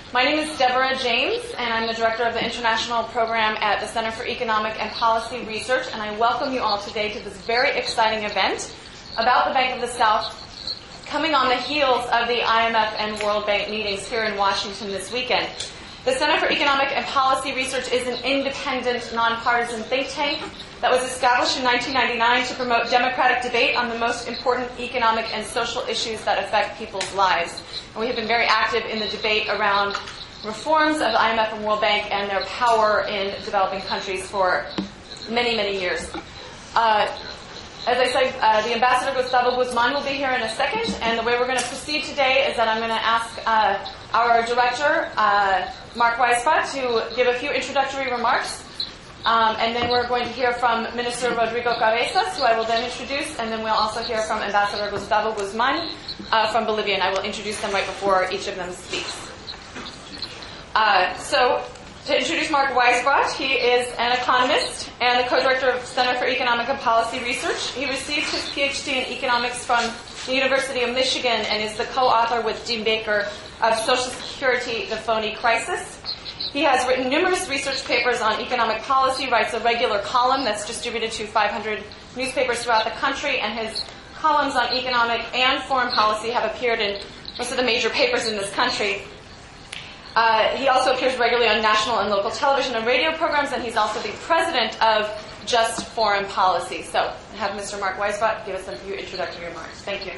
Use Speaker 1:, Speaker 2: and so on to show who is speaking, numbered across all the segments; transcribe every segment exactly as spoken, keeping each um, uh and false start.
Speaker 1: My name is Deborah James, and I'm the Director of the International Program at the Center for Economic and Policy Research, and I welcome you all today to this very exciting event about the Bank of the South, coming on the heels of the I M F and World Bank meetings here in Washington this weekend. The Center for Economic and Policy Research is an independent, nonpartisan think tank that was established in nineteen ninety-nine to promote democratic debate on the most important economic and social issues that affect people's lives. And we have been very active in the debate around reforms of the I M F and World Bank and their power in developing countries for many, many years. Uh, As I said, uh, the Ambassador Gustavo Guzman will be here in a second, and the way we're going to proceed today is that I'm going to ask uh, our director, uh, Mark Weisbrot, to give a few introductory remarks, um, and then we're going to hear from Minister Rodrigo Cabezas, who I will then introduce, and then we'll also hear from Ambassador Gustavo Guzman uh, from Bolivia, and I will introduce them right before each of them speaks. Uh, so, To introduce Mark Weisbrot, he is an economist and the co-director of Center for Economic and Policy Research. He received his P H D in economics from the University of Michigan and is the co-author with Dean Baker of Social Security, the Phony Crisis. He has written numerous research papers on economic policy, writes a regular column that's distributed to five hundred newspapers throughout the country, and his columns on economic and foreign policy have appeared in most of the major papers in this country. Uh, he also appears regularly on national and local television and radio programs, and he's also the president of Just Foreign Policy. So I have Mister Mark Weisbrot give us a few introductory remarks. Thank you.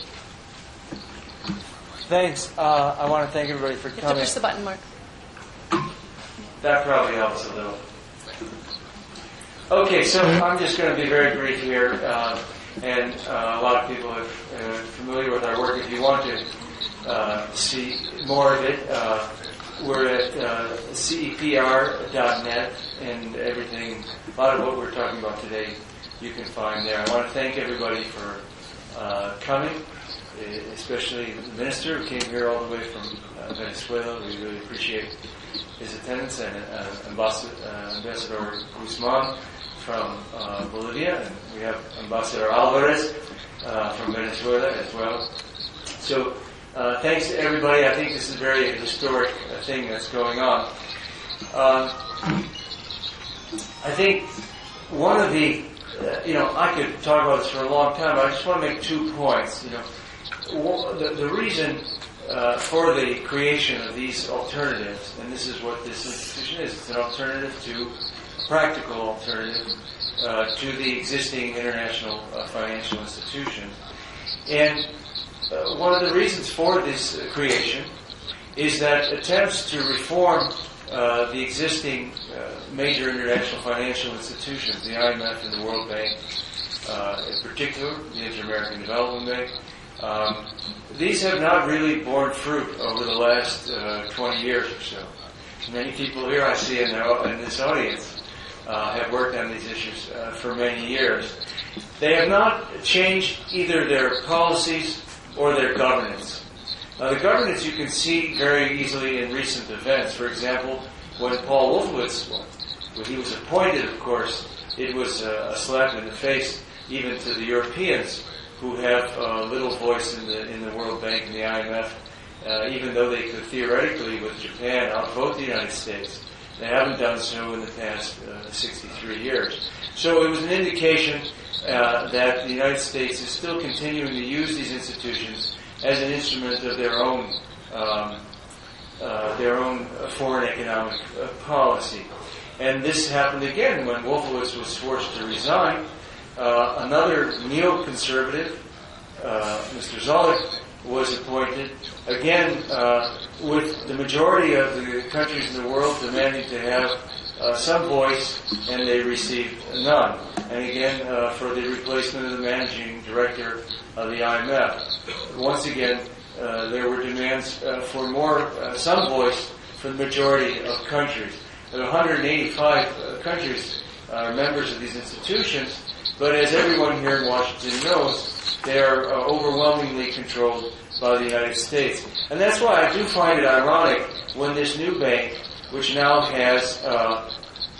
Speaker 2: Thanks. Uh, I want to thank everybody for
Speaker 1: you
Speaker 2: coming.
Speaker 1: You have to push the button, Mark.
Speaker 2: That probably helps a little. Okay, so I'm just going to be very brief here, uh, and uh, a lot of people are uh, familiar with our work. If you want to uh, see more of it, uh, we're at uh, C E P R dot net, and everything, a lot of what we're talking about today, you can find there. I want to thank everybody for uh, coming, especially the minister who came here all the way from uh, Venezuela. We really appreciate his attendance, and uh, Ambassador, uh, Ambassador Guzman from uh, Bolivia, and we have Ambassador Alvarez uh, from Venezuela as well. So, Uh, thanks to everybody. I think this is a very historic uh, thing that's going on. Um, I think one of the, uh, you know, I could talk about this for a long time, but I just want to make two points. You know, the, the reason uh, for the creation of these alternatives, and this is what this institution is, it's an alternative to, a practical alternative uh, to the existing international uh, financial institutions. And Uh, one of the reasons for this uh, creation is that attempts to reform uh, the existing uh, major international financial institutions, the I M F and the World Bank, uh, in particular, the Inter-American Development Bank, um, these have not really borne fruit over the last uh, twenty years or so. Many people here I see in, the, in this audience uh, have worked on these issues uh, for many years. They have not changed either their policies or their governance. Now, the governance you can see very easily in recent events. For example, when Paul Wolfowitz, when he was appointed, of course, it was a slap in the face even to the Europeans, who have uh, little voice in the in the World Bank and the I M F, uh, even though they could theoretically, with Japan, outvote the United States. They haven't done so in the past uh, sixty-three years. So it was an indication Uh, that the United States is still continuing to use these institutions as an instrument of their own um, uh, their own foreign economic uh, policy. And this happened again when Wolfowitz was forced to resign. Uh, another neoconservative, uh, Mister Zolik, was appointed, again uh, with the majority of the countries in the world demanding to have uh, some voice, and they received none. And again, uh, for the replacement of the managing director of the I M F. Once again, uh, there were demands uh, for more, uh, some voice from the majority of countries. There are one hundred eighty-five uh, countries are uh, members of these institutions, but as everyone here in Washington knows, they are uh, overwhelmingly controlled by the United States. And that's why I do find it ironic when this new bank, which now has uh,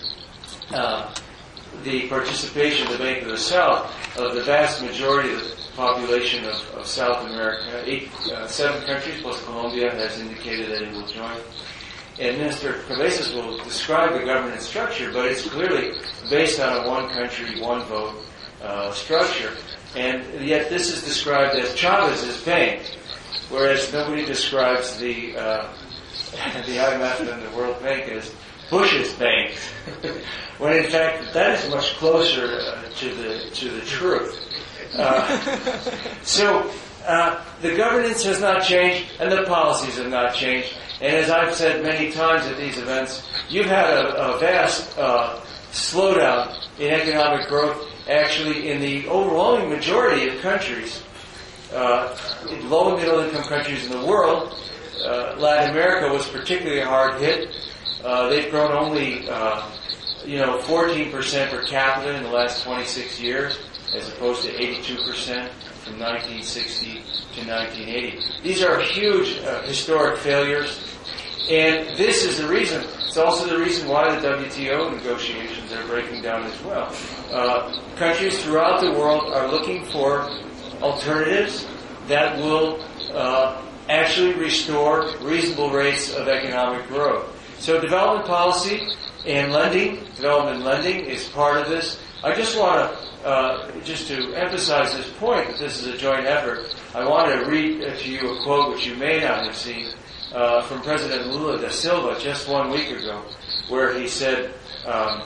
Speaker 2: uh, the participation of the Bank of the South of the vast majority of population of, of South America. Eight, uh, seven countries plus Colombia has indicated that it will join. And Minister Cabezas will describe the governance structure, but it's clearly based on a one country, one vote uh, structure. And yet this is described as Chavez's bank, whereas nobody describes the uh, the I M F and the World Bank as Bush's bank, when in fact that is much closer uh, to the to the truth. Uh, so uh, the governance has not changed, and the policies have not changed. And as I've said many times at these events, you've had a, a vast uh, slowdown in economic growth, actually in the overwhelming majority of countries, uh, in low and middle income countries in the world. Uh, Latin America was particularly hard hit. Uh, they've grown only, uh, you know, fourteen percent per capita in the last twenty-six years, as opposed to eighty-two percent from nineteen sixty to nineteen eighty. These are huge uh, historic failures, and this is the reason. It's also the reason why the W T O negotiations are breaking down as well. Uh, countries throughout the world are looking for alternatives that will uh, actually restore reasonable rates of economic growth. So development policy and lending, development lending is part of this. I just want to, uh, just to emphasize this point that this is a joint effort, I want to read to you a quote which you may not have seen uh, from President Lula da Silva just one week ago, where he said, um,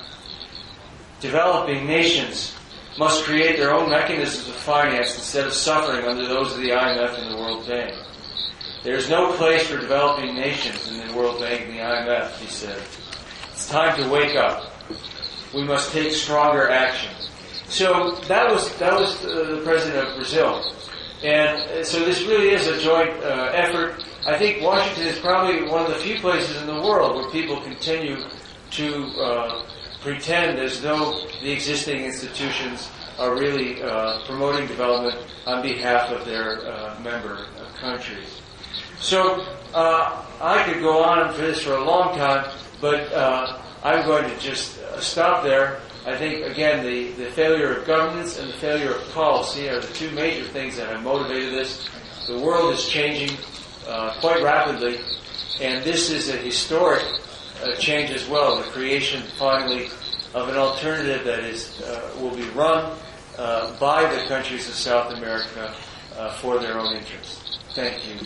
Speaker 2: developing nations must create their own mechanisms of finance instead of suffering under those of the I M F and the World Bank. There is no place for developing nations in the World Bank and the I M F, he said. It's time to wake up. We must take stronger action. So that was that was uh, the president of Brazil, and uh, so this really is a joint uh, effort. I think Washington is probably one of the few places in the world where people continue to uh, pretend as though the existing institutions are really uh, promoting development on behalf of their uh, member uh, countries. So uh, I could go on for this for a long time, but uh, I'm going to just uh, stop there. I think, again, the, the failure of governance and the failure of policy are the two major things that have motivated this. The world is changing uh, quite rapidly, and this is a historic uh, change as well, the creation, finally, of an alternative that is uh, will be run uh, by the countries of South America uh, for their own interests. Thank you.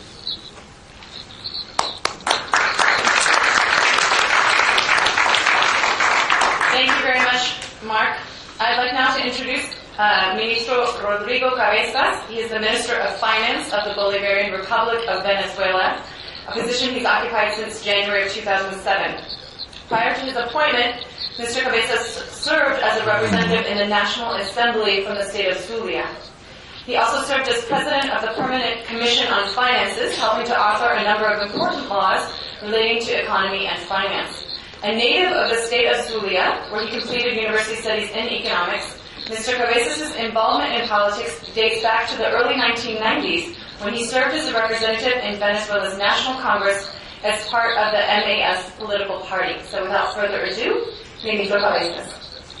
Speaker 1: Thank you very much, Mark. I'd like now to introduce uh, Ministro Rodrigo Cabezas. He is the Minister of Finance of the Bolivarian Republic of Venezuela, a position he's occupied since January of two thousand seven. Prior to his appointment, Mister Cabezas served as a representative in the National Assembly from the state of Zulia. He also served as president of the Permanent Commission on Finances, helping to author a number of important laws relating to economy and finance. A native of the state of Zulia, where he completed university studies in economics, Mister Cabezas' involvement in politics dates back to the early nineteen nineties, when he served as a representative in Venezuela's National Congress as part of the M A S political party. So without further ado, Ministro Cabezas.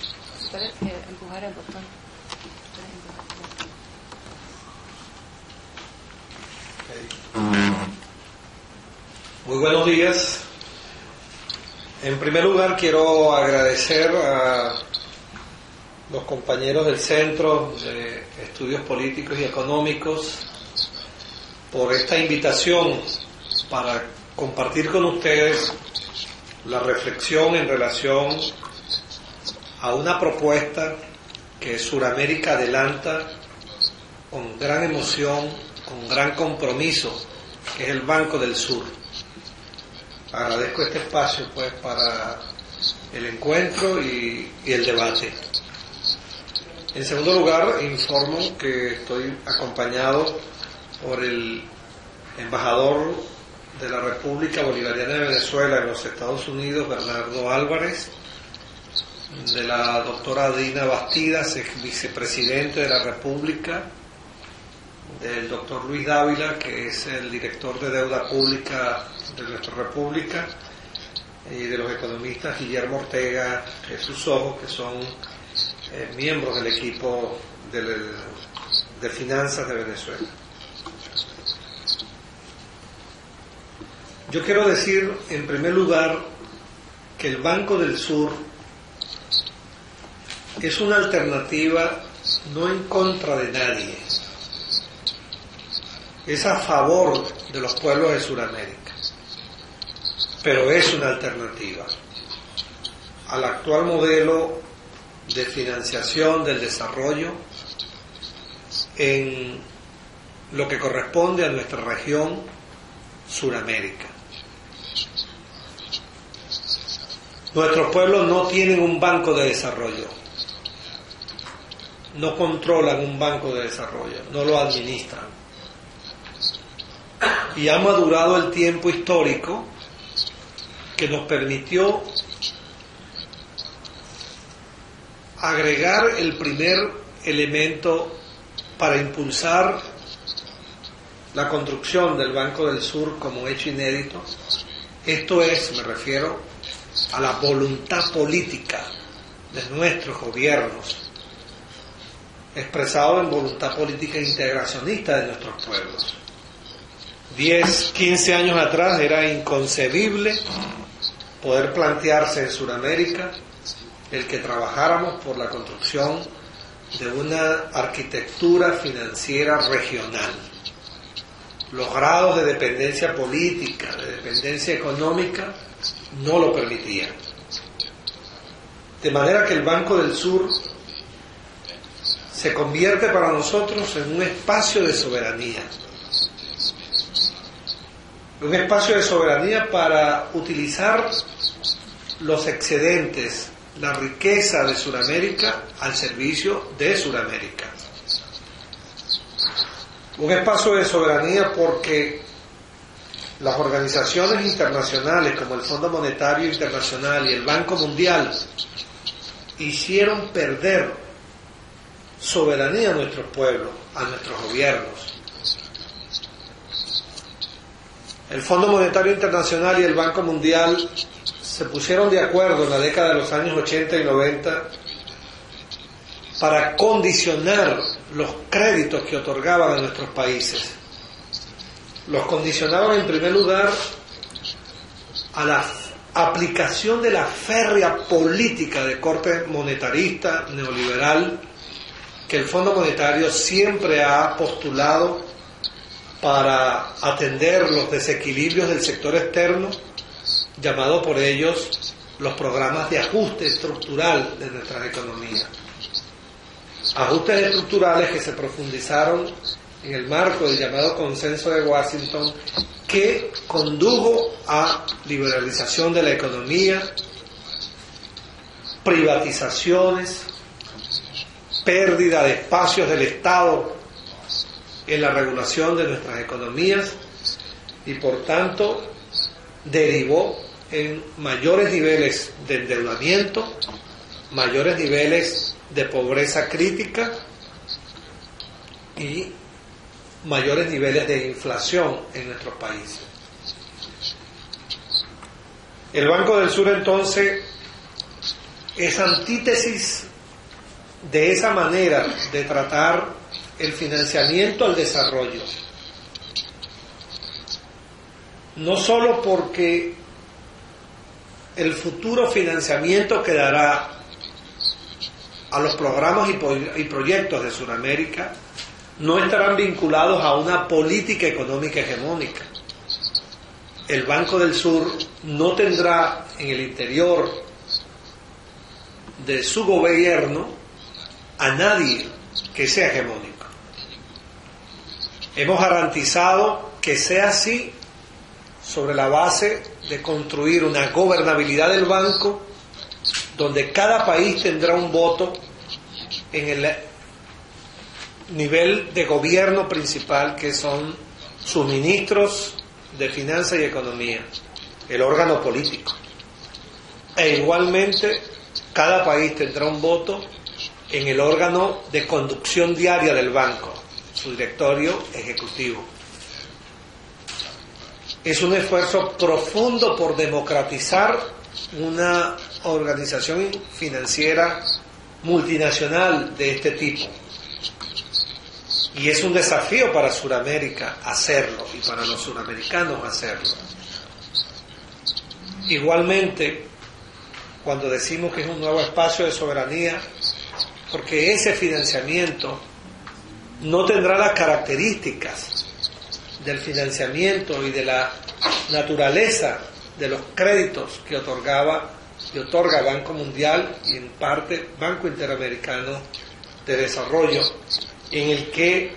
Speaker 3: Muy buenos días. En primer lugar, quiero agradecer a los compañeros del Centro de Estudios Políticos y Económicos por esta invitación para compartir con ustedes la reflexión en relación a una propuesta que Suramérica adelanta con gran emoción, con gran compromiso, que es el Banco del Sur. Agradezco este espacio pues para el encuentro y, y el debate. En segundo lugar, informo que estoy acompañado por el embajador de la República Bolivariana de Venezuela en los Estados Unidos, Bernardo Álvarez, de la doctora Dina Bastidas, ex vicepresidente de la República, del doctor Luis Dávila, que es el director de deuda pública de nuestra República, y de los economistas Guillermo Ortega, Jesús Ojo, que son eh, miembros del equipo del de finanzas de Venezuela. Yo quiero decir, en primer lugar, que el Banco del Sur es una alternativa no en contra de nadie, es a favor de los pueblos de Sudamérica, pero es una alternativa al actual modelo de financiación del desarrollo en lo que corresponde a nuestra región Suramérica. Nuestros pueblos no tienen un banco de desarrollo, no controlan un banco de desarrollo, no lo administran. Y ha madurado el tiempo histórico que nos permitió agregar el primer elemento para impulsar la construcción del Banco del Sur como hecho inédito. Esto es, me refiero a la voluntad política de nuestros gobiernos, expresado en voluntad política integracionista de nuestros pueblos. diez, quince años atrás era inconcebible poder plantearse en Sudamérica el que trabajáramos por la construcción de una arquitectura financiera regional. Los grados de dependencia política, de dependencia económica, no lo permitían. De manera que el Banco del Sur se convierte para nosotros en un espacio de soberanía. Un espacio de soberanía para utilizar los excedentes, la riqueza de Sudamérica al servicio de Sudamérica. Un espacio de soberanía porque las organizaciones internacionales como el Fondo Monetario Internacional y el Banco Mundial hicieron perder soberanía a nuestros pueblos, a nuestros gobiernos. El Fondo Monetario Internacional y el Banco Mundial se pusieron de acuerdo en la década de los años ochenta y noventa para condicionar los créditos que otorgaban a nuestros países. Los condicionaban en primer lugar a la aplicación de la férrea política de corte monetarista neoliberal que el Fondo Monetario siempre ha postulado para atender los desequilibrios del sector externo, llamado por ellos los programas de ajuste estructural de nuestras economías. Ajustes estructurales que se profundizaron en el marco del llamado Consenso de Washington, que condujo a liberalización de la economía, privatizaciones, pérdida de espacios del Estado en la regulación de nuestras economías y por tanto derivó en mayores niveles de endeudamiento, mayores niveles de pobreza crítica y mayores niveles de inflación en nuestros países. El Banco del Sur entonces es antítesis de esa manera de tratar el financiamiento al desarrollo. No solo porque el futuro financiamiento que dará a los programas y, po- y proyectos de Sudamérica no estarán vinculados a una política económica hegemónica. El Banco del Sur no tendrá en el interior de su gobierno a nadie que sea hegemónico. Hemos garantizado que sea así sobre la base de construir una gobernabilidad del banco donde cada país tendrá un voto en el nivel de gobierno principal, que son sus ministros de Finanzas y Economía, el órgano político. E igualmente cada país tendrá un voto en el órgano de conducción diaria del banco, su directorio ejecutivo. Es un esfuerzo profundo por democratizar una organización financiera multinacional de este tipo. Y es un desafío para Sudamérica hacerlo y para los suramericanos hacerlo. Igualmente, cuando decimos que es un nuevo espacio de soberanía, porque ese financiamiento no tendrá las características del financiamiento y de la naturaleza de los créditos que otorgaba y otorga Banco Mundial y en parte Banco Interamericano de Desarrollo, en el que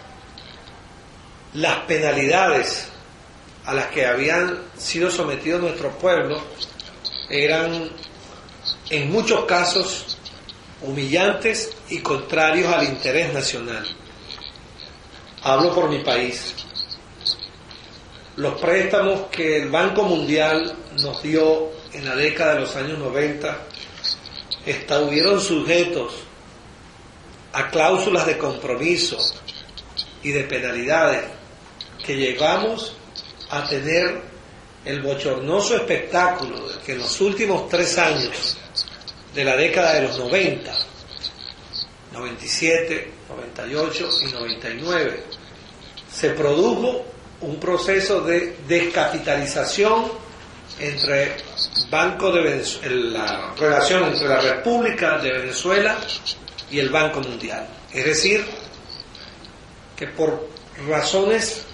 Speaker 3: las penalidades a las que habían sido sometidos nuestros pueblos eran en muchos casos humillantes y contrarios al interés nacional. Hablo por mi país. Los préstamos que el Banco Mundial nos dio en la década de los años noventa estuvieron sujetos a cláusulas de compromiso y de penalidades que llegamos a tener el bochornoso espectáculo de que en los últimos tres años de la década de los noventa, noventa y siete, noventa y ocho y noventa y nueve, se produjo un proceso de descapitalización entre Banco de Venezuela, la relación entre la República de Venezuela y el Banco Mundial. Es decir, que por razones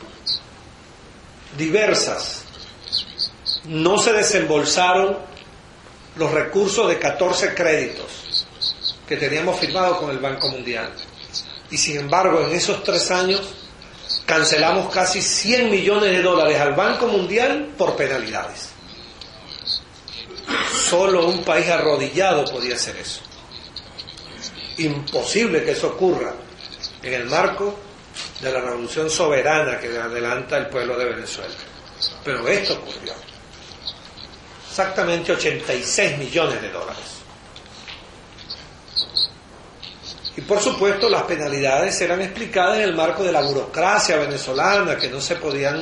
Speaker 3: diversas no se desembolsaron los recursos de catorce créditos que teníamos firmados con el Banco Mundial. Y sin embargo, en esos tres años cancelamos casi cien millones de dólares al Banco Mundial por penalidades. Solo un país arrodillado podía hacer eso. Imposible que eso ocurra en el marco de la revolución soberana que adelanta el pueblo de Venezuela. Pero esto ocurrió. Exactamente ochenta y seis millones de dólares. Y por supuesto las penalidades eran explicadas en el marco de la burocracia venezolana, que no se podían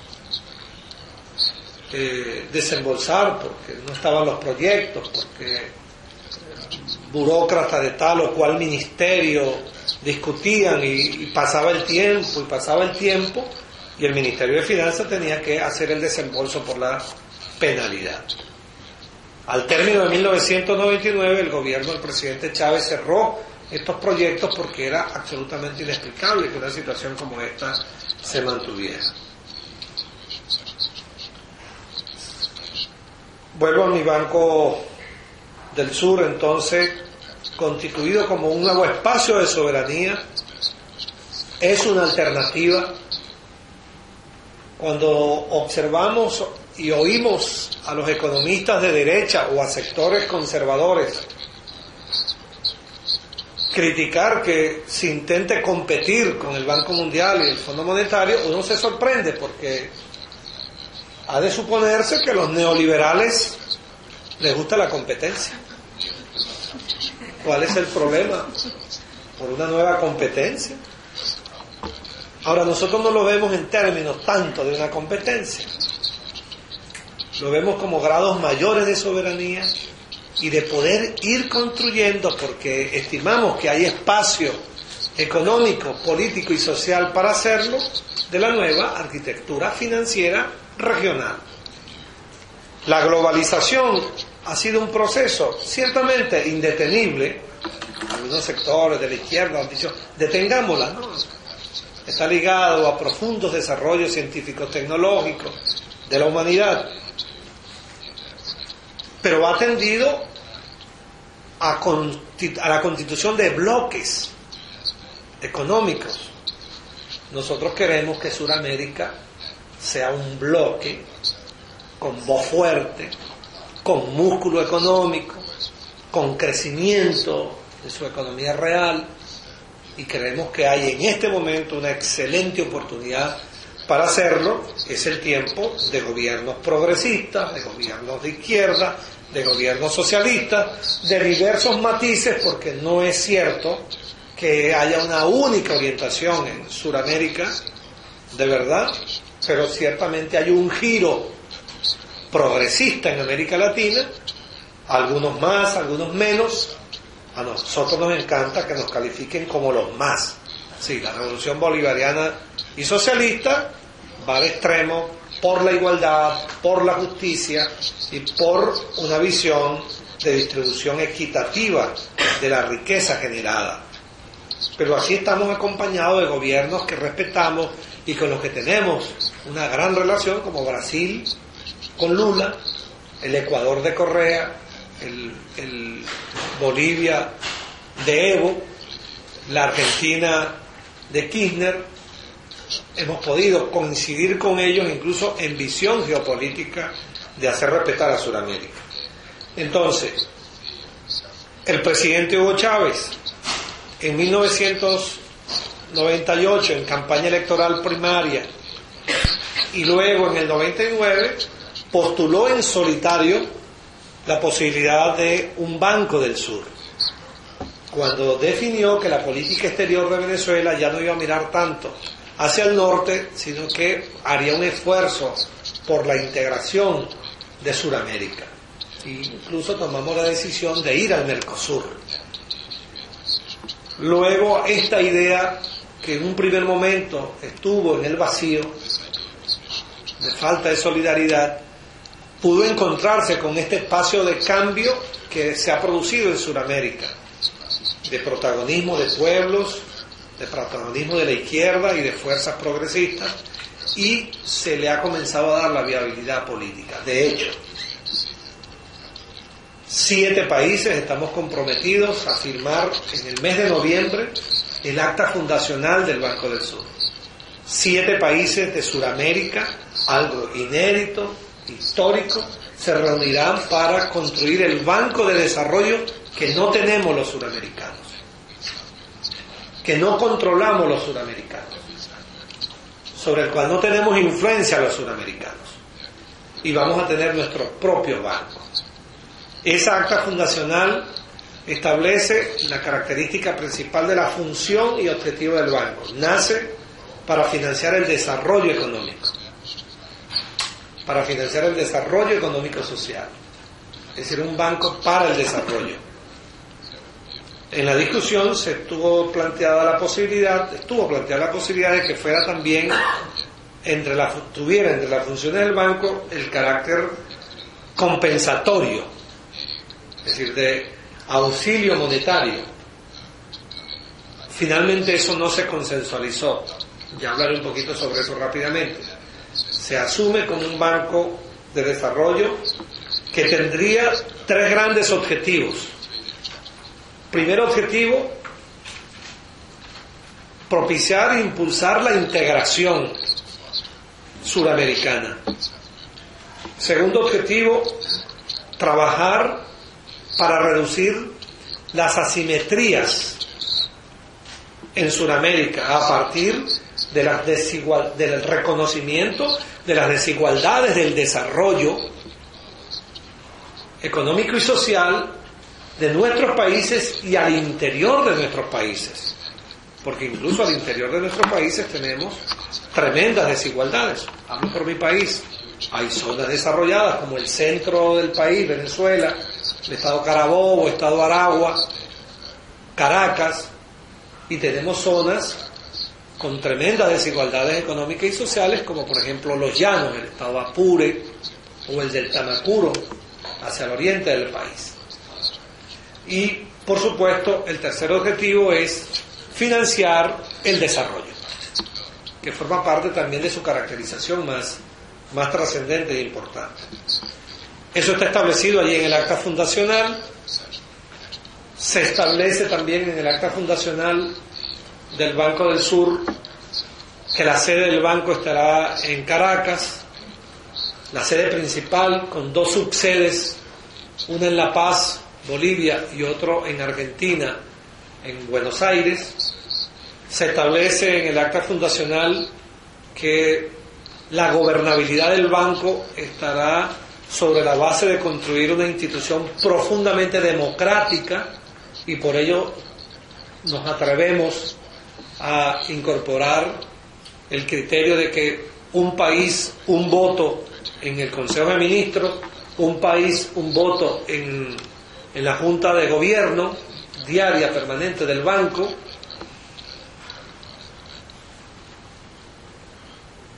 Speaker 3: eh, desembolsar porque no estaban los proyectos, porque burócratas de tal o cual ministerio discutían y, y pasaba el tiempo y pasaba el tiempo y el Ministerio de Finanzas tenía que hacer el desembolso por la penalidad. Al término de mil novecientos noventa y nueve el gobierno del presidente Chávez cerró estos proyectos porque era absolutamente inexplicable que una situación como esta se mantuviera. Vuelvo a mi Banco del Sur, entonces, constituido como un nuevo espacio de soberanía, es una alternativa. Cuando observamos y oímos a los economistas de derecha o a sectores conservadores criticar que se intente competir con el Banco Mundial y el Fondo Monetario, uno se sorprende porque ha de suponerse que a los neoliberales les gusta la competencia. ¿Cuál es el problema por una nueva competencia? Ahora, nosotros no lo vemos en términos tanto de una competencia. Lo vemos como grados mayores de soberanía y de poder ir construyendo, porque estimamos que hay espacio económico, político y social para hacerlo, de la nueva arquitectura financiera regional. La globalización ha sido un proceso ciertamente indetenible. Algunos sectores de la izquierda han dicho, detengámosla, ¿no? Está ligado a profundos desarrollos científicos tecnológicos de la humanidad, pero ha tendido a, constitu- a la constitución de bloques económicos. Nosotros queremos que Sudamérica sea un bloque con voz fuerte, con músculo económico, con crecimiento de su economía real, y creemos que hay en este momento una excelente oportunidad para hacerlo. Es el tiempo de gobiernos progresistas, de gobiernos de izquierda, de gobiernos socialistas, de diversos matices, porque no es cierto que haya una única orientación en Sudamérica, de verdad, pero ciertamente hay un giro progresista en América Latina, algunos más, algunos menos. A nosotros nos encanta que nos califiquen como los más, Sí, la revolución bolivariana y socialista va al extremo por la igualdad, por la justicia y por una visión de distribución equitativa de la riqueza generada. Pero así estamos acompañados de gobiernos que respetamos y con los que tenemos una gran relación, como Brasil con Lula, el Ecuador de Correa, el, el Bolivia de Evo, la Argentina de Kirchner. Hemos podido coincidir con ellos incluso en visión geopolítica de hacer respetar a Sudamérica. Entonces, el presidente Hugo Chávez, en mil novecientos noventa y ocho, en campaña electoral primaria, y luego en el noventa y nueve, postuló en solitario la posibilidad de un Banco del Sur, cuando definió que la política exterior de Venezuela ya no iba a mirar tanto hacia el norte, sino que haría un esfuerzo por la integración de Sudamérica. Incluso tomamos la decisión de ir al Mercosur. Luego, esta idea, que en un primer momento estuvo en el vacío, de falta de solidaridad, pudo encontrarse con este espacio de cambio que se ha producido en Sudamérica, de protagonismo de pueblos, de protagonismo de la izquierda y de fuerzas progresistas, y se le ha comenzado a dar la viabilidad política. De hecho, siete países estamos comprometidos a firmar en el mes de noviembre el acta fundacional del Banco del Sur. Siete países de Sudamérica, algo inédito, histórico, se reunirán para construir el banco de desarrollo que no tenemos los sudamericanos, que no controlamos los sudamericanos, sobre el cual no tenemos influencia los sudamericanos, y vamos a tener nuestro propio banco. Esa acta fundacional establece la característica principal de la función y objetivo del banco. Nace para financiar el desarrollo económico, para financiar el desarrollo económico-social, es decir, un banco para el desarrollo. En la discusión se estuvo planteada la posibilidad, estuvo planteada la posibilidad de que fuera también, entre la, tuviera entre las funciones del banco el carácter compensatorio, es decir, de auxilio monetario. Finalmente eso no se consensualizó, ya hablaré un poquito sobre eso rápidamente. Se asume como un banco de desarrollo que tendría tres grandes objetivos. Primer objetivo, propiciar e impulsar la integración suramericana. Segundo objetivo, trabajar para reducir las asimetrías en Sudamérica a partir de las desigual, del reconocimiento de las desigualdades del desarrollo económico y social de nuestros países y al interior de nuestros países, porque incluso al interior de nuestros países tenemos tremendas desigualdades. Hablo por mi país, hay zonas desarrolladas como el centro del país, Venezuela, el estado Carabobo, estado Aragua, Caracas, y tenemos zonas con tremendas desigualdades económicas y sociales, como por ejemplo los llanos, el estado Apure o el del Tamacuro, hacia el oriente del país. Y por supuesto el tercer objetivo es financiar el desarrollo, que forma parte también de su caracterización más, más trascendente e importante. Eso está establecido allí en el acta fundacional. Se establece también en el acta fundacional del Banco del Sur que la sede del banco estará en Caracas, la sede principal con dos subsedes, una en La Paz, Bolivia, y otro en Argentina, en Buenos Aires. Se establece en el acta fundacional que la gobernabilidad del banco estará sobre la base de construir una institución profundamente democrática, y por ello nos atrevemos a incorporar el criterio de que un país, un voto en el Consejo de Ministros, un país, un voto en, en la Junta de Gobierno diaria permanente del banco,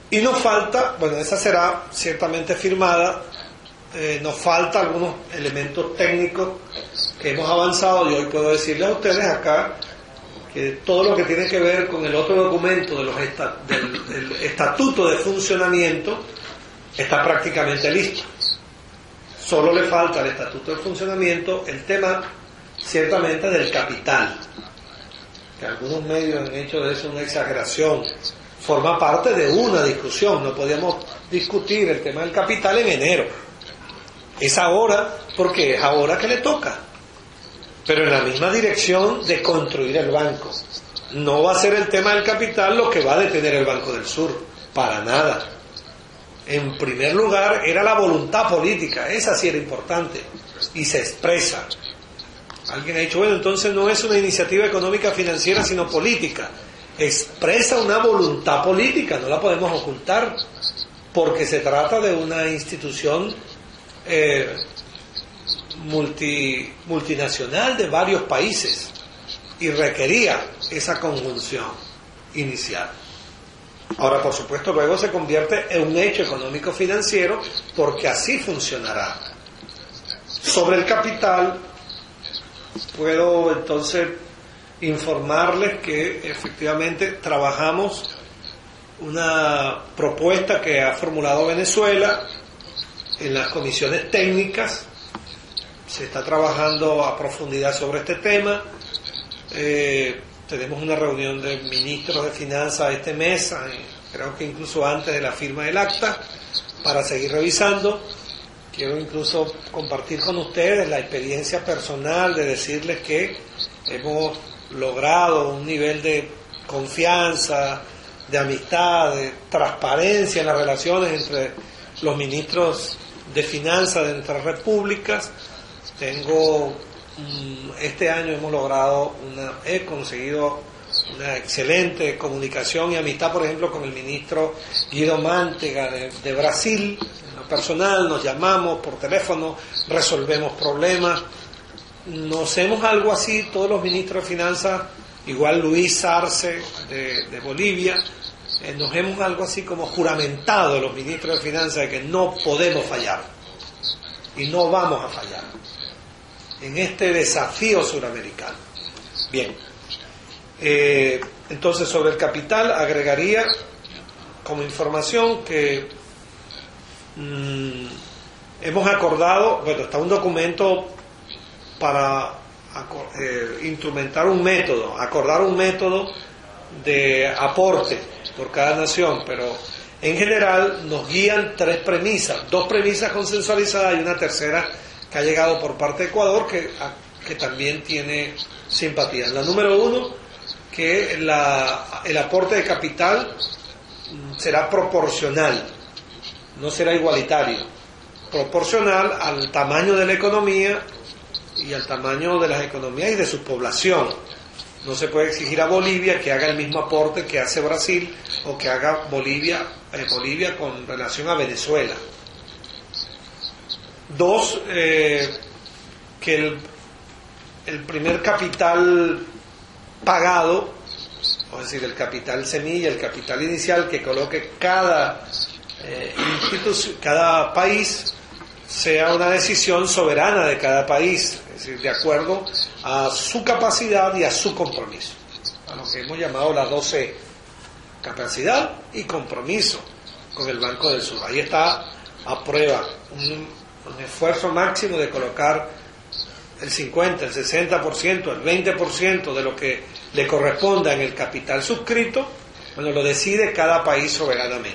Speaker 3: Y nos falta, bueno, esa será ciertamente firmada, eh, nos falta algunos elementos técnicos que hemos avanzado y hoy puedo decirles a ustedes acá que todo lo que tiene que ver con el otro documento de los esta, del, del Estatuto de Funcionamiento está prácticamente listo. Solo le falta al Estatuto de Funcionamiento el tema ciertamente del capital, que algunos medios han hecho de eso una exageración. Forma parte de una discusión, no podíamos discutir el tema del capital en enero. Es ahora, porque es ahora que le toca, pero en la misma dirección de construir el banco. No va a ser el tema del capital lo que va a detener el Banco del Sur, para nada. En primer lugar, era la voluntad política, esa sí era importante, y se expresa. Alguien ha dicho, bueno, entonces no es una iniciativa económica financiera, sino política. Expresa una voluntad política, no la podemos ocultar, porque se trata de una institución eh, multi, multinacional de varios países, y requería esa conjunción inicial. Ahora, por supuesto, luego se convierte en un hecho económico financiero porque así funcionará. Sobre el capital, puedo entonces informarles que efectivamente trabajamos una propuesta que ha formulado Venezuela en las comisiones técnicas. Se está trabajando a profundidad sobre este tema. Eh, Tenemos una reunión de ministros de finanzas este mes, creo que incluso antes de la firma del acta, para seguir revisando. Quiero incluso compartir con ustedes la experiencia personal de decirles que hemos logrado un nivel de confianza, de amistad, de transparencia en las relaciones entre los ministros de finanzas de nuestras repúblicas. Tengo Este año hemos logrado, una, he conseguido una excelente comunicación y amistad, por ejemplo, con el ministro Guido Mantega de, de Brasil. En lo personal nos llamamos por teléfono, resolvemos problemas. Nos hacemos algo así todos los ministros de finanzas, igual Luis Arce de, de Bolivia, eh, nos hemos algo así como juramentado los ministros de finanzas de que no podemos fallar y no vamos a fallar en este desafío suramericano. Bien, eh, entonces sobre el capital agregaría como información que mmm, hemos acordado, bueno, está un documento para eh, instrumentar un método, acordar un método de aporte por cada nación, pero en general nos guían tres premisas, dos premisas consensualizadas y una tercera que ha llegado por parte de Ecuador, que, que también tiene simpatía. La número uno, que la, el aporte de capital será proporcional, no será igualitario, proporcional al tamaño de la economía y al tamaño de las economías y de su población. No se puede exigir a Bolivia que haga el mismo aporte que hace Brasil o que haga Bolivia, eh, Bolivia con relación a Venezuela. Dos, eh, que el, el primer capital pagado, es decir, el capital semilla, el capital inicial que coloque cada, eh, institución, cada país, sea una decisión soberana de cada país, es decir, de acuerdo a su capacidad y a su compromiso, a lo que hemos llamado las dos C, capacidad y compromiso con el Banco del Sur. Ahí está a prueba un un esfuerzo máximo de colocar el cincuenta, el sesenta por ciento, el veinte por ciento de lo que le corresponda en el capital suscrito, bueno, lo decide cada país soberanamente.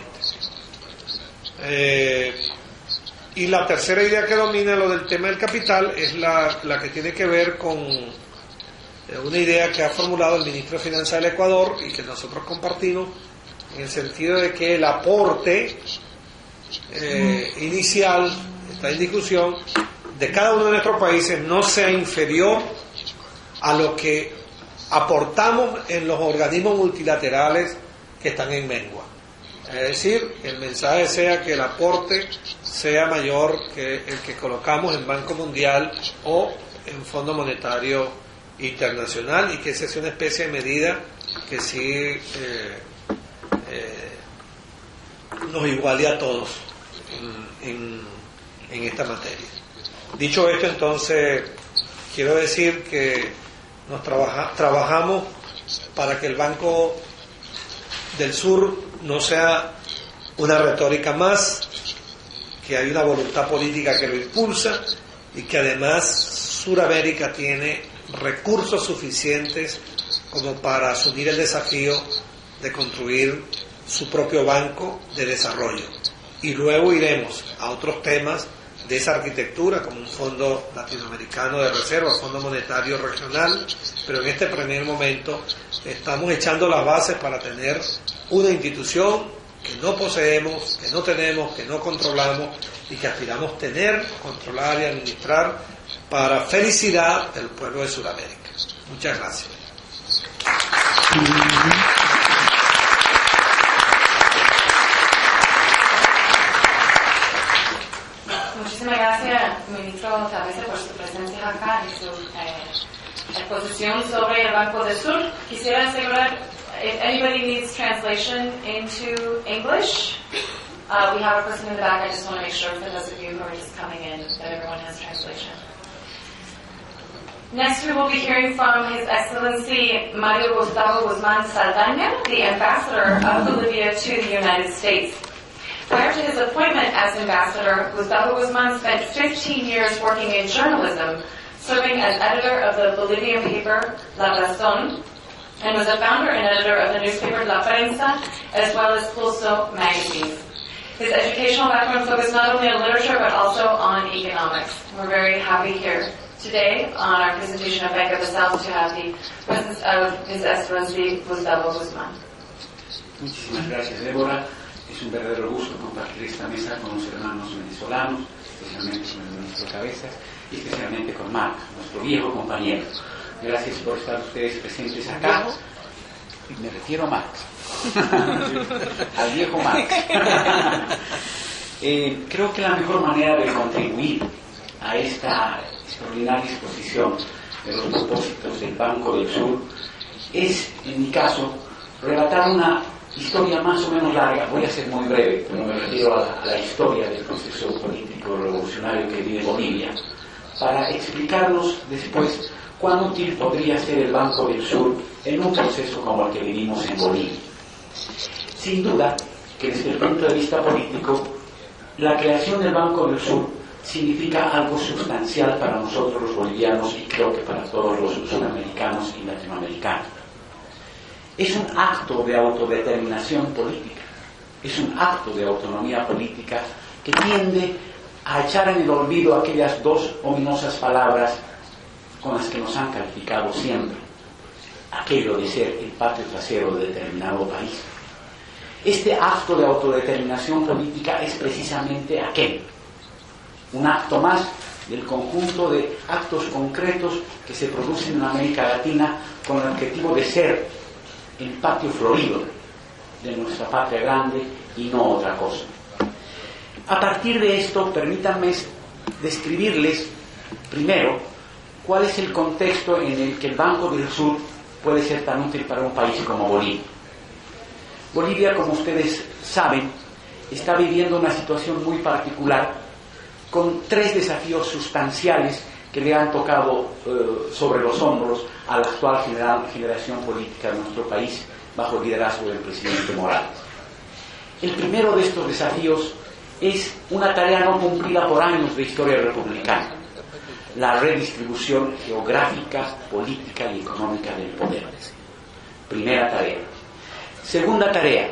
Speaker 3: Eh, y la tercera idea que domina lo del tema del capital es la, la que tiene que ver con una idea que ha formulado el ministro de Finanzas del Ecuador y que nosotros compartimos, en el sentido de que el aporte eh, inicial está en discusión de cada uno de nuestros países no sea inferior a lo que aportamos en los organismos multilaterales que están en mengua. Es decir, el mensaje sea que el aporte sea mayor que el que colocamos en Banco Mundial o en Fondo Monetario Internacional, y que esa es una especie de medida que sí eh, eh, nos iguale a todos en, en, en esta materia. Dicho esto, entonces, quiero decir que nos trabaja, trabajamos para que el Banco del Sur no sea una retórica más, que hay una voluntad política que lo impulsa y que además Suramérica tiene recursos suficientes como para asumir el desafío de construir su propio banco de desarrollo. Y luego iremos a otros temas de esa arquitectura, como un fondo latinoamericano de reserva, fondo monetario regional, pero en este primer momento estamos echando las bases para tener una institución que no poseemos, que no tenemos, que no controlamos y que aspiramos tener, controlar y administrar para felicidad del pueblo de Sudamérica. Muchas gracias.
Speaker 1: Muchísimas gracias, ministro Tavese, por su presencia acá y su eh, exposición sobre el Banco del Sur. Quisiera asegurar, if anybody needs translation into English, uh, we have a person in the back. I just want to make sure for those of you who are just coming in that everyone has translation. Next, we will be hearing from His Excellency Mario Gustavo Guzmán Saldaña, the ambassador of Bolivia to the United States. Prior to his appointment as ambassador, Gustavo Guzmán spent fifteen years working in journalism, serving as editor of the Bolivian paper La Razón, and was a founder and editor of the newspaper La Prensa, as well as Pulso magazine. His educational background focused not only on literature, but also on economics. We're very happy here today on our presentation of Bank of the South to have the presence of His Excellency Gustavo Guzmán.
Speaker 4: Muchísimas gracias, Débora. Es un verdadero gusto compartir esta mesa con los hermanos venezolanos, especialmente con el ministro Cabezas y especialmente con Marc, nuestro viejo compañero. Gracias por estar ustedes presentes acá. Me refiero a Marc, al viejo Marc. eh, creo que la mejor manera de contribuir a esta extraordinaria exposición de los propósitos del Banco del Sur es, en mi caso, relatar una historia más o menos larga. Voy a ser muy breve, pero me refiero a la, a la historia del proceso político revolucionario que vive Bolivia, para explicarnos después cuán útil podría ser el Banco del Sur en un proceso como el que vivimos en Bolivia. Sin duda que desde el punto de vista político, la creación del Banco del Sur significa algo sustancial para nosotros los bolivianos y creo que para todos los sudamericanos y latinoamericanos. Es un acto de autodeterminación política, es un acto de autonomía política que tiende a echar en el olvido aquellas dos ominosas palabras con las que nos han calificado siempre, aquello de ser el patio trasero de determinado país. Este acto de autodeterminación política es precisamente aquel, un acto más del conjunto de actos concretos que se producen en América Latina con el objetivo de ser el patio florido de nuestra patria grande y no otra cosa. A partir de esto, permítanme describirles primero cuál es el contexto en el que el Banco del Sur puede ser tan útil para un país como Bolivia. Bolivia, como ustedes saben, está viviendo una situación muy particular con tres desafíos sustanciales que le han tocado eh, sobre los hombros a la actual genera- generación política de nuestro país bajo el liderazgo del presidente Morales. El primero de estos desafíos es una tarea no cumplida por años de historia republicana: la redistribución geográfica, política y económica del poder. Primera tarea. Segunda tarea: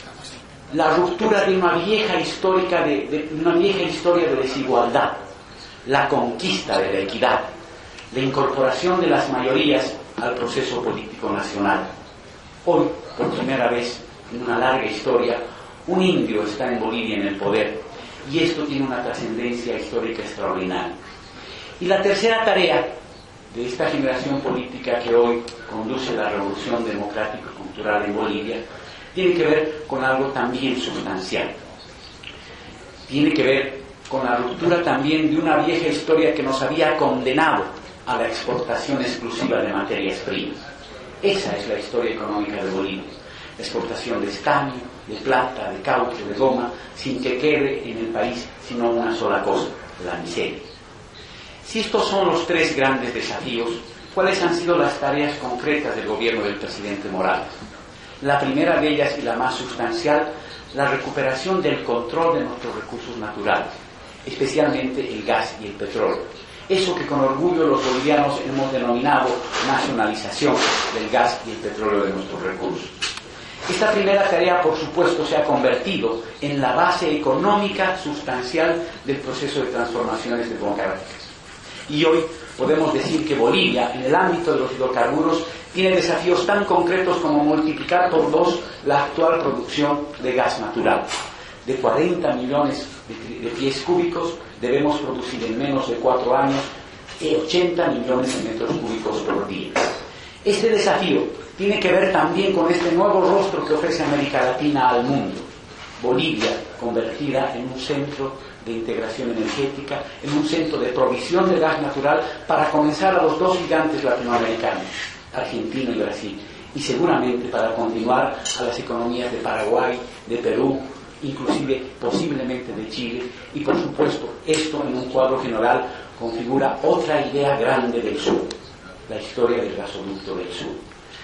Speaker 4: la ruptura de una vieja histórica de, de una vieja historia de desigualdad, la conquista de la equidad, la incorporación de las mayorías al proceso político nacional. Hoy, por primera vez en una larga historia, un indio está en Bolivia en el poder, y esto tiene una trascendencia histórica extraordinaria. Y la tercera tarea de esta generación política que hoy conduce la revolución democrática y cultural en Bolivia tiene que ver con algo también sustancial. Tiene que ver con la ruptura también de una vieja historia que nos había condenado a la exportación exclusiva de materias primas. Esa es la historia económica de Bolivia. exportación de estaño, de plata, de caucho, de goma, sin que quede en el país sino una sola cosa, la miseria. Si estos son los tres grandes desafíos, ¿cuáles han sido las tareas concretas del gobierno del presidente Morales? La primera de ellas y la más sustancial, la recuperación del control de nuestros recursos naturales, especialmente el gas y el petróleo. Eso que con orgullo los bolivianos hemos denominado nacionalización del gas y el petróleo de nuestros recursos. Esta primera tarea, por supuesto, se ha convertido en la base económica sustancial del proceso de transformaciones democráticas. Y hoy podemos decir que Bolivia, en el ámbito de los hidrocarburos, tiene desafíos tan concretos como multiplicar por dos la actual producción de gas natural. De cuarenta millones de, de pies cúbicos debemos producir en menos de cuatro años ochenta millones de metros cúbicos por día. Este desafío tiene que ver también con este nuevo rostro que ofrece América Latina al mundo. Bolivia, convertida en un centro de integración energética, en un centro de provisión de gas natural para comenzar a los dos gigantes latinoamericanos, Argentina y Brasil, y seguramente para continuar a las economías de Paraguay, de Perú, inclusive posiblemente de Chile, y por supuesto esto en un cuadro general configura otra idea grande del sur, la historia del gasoducto del sur.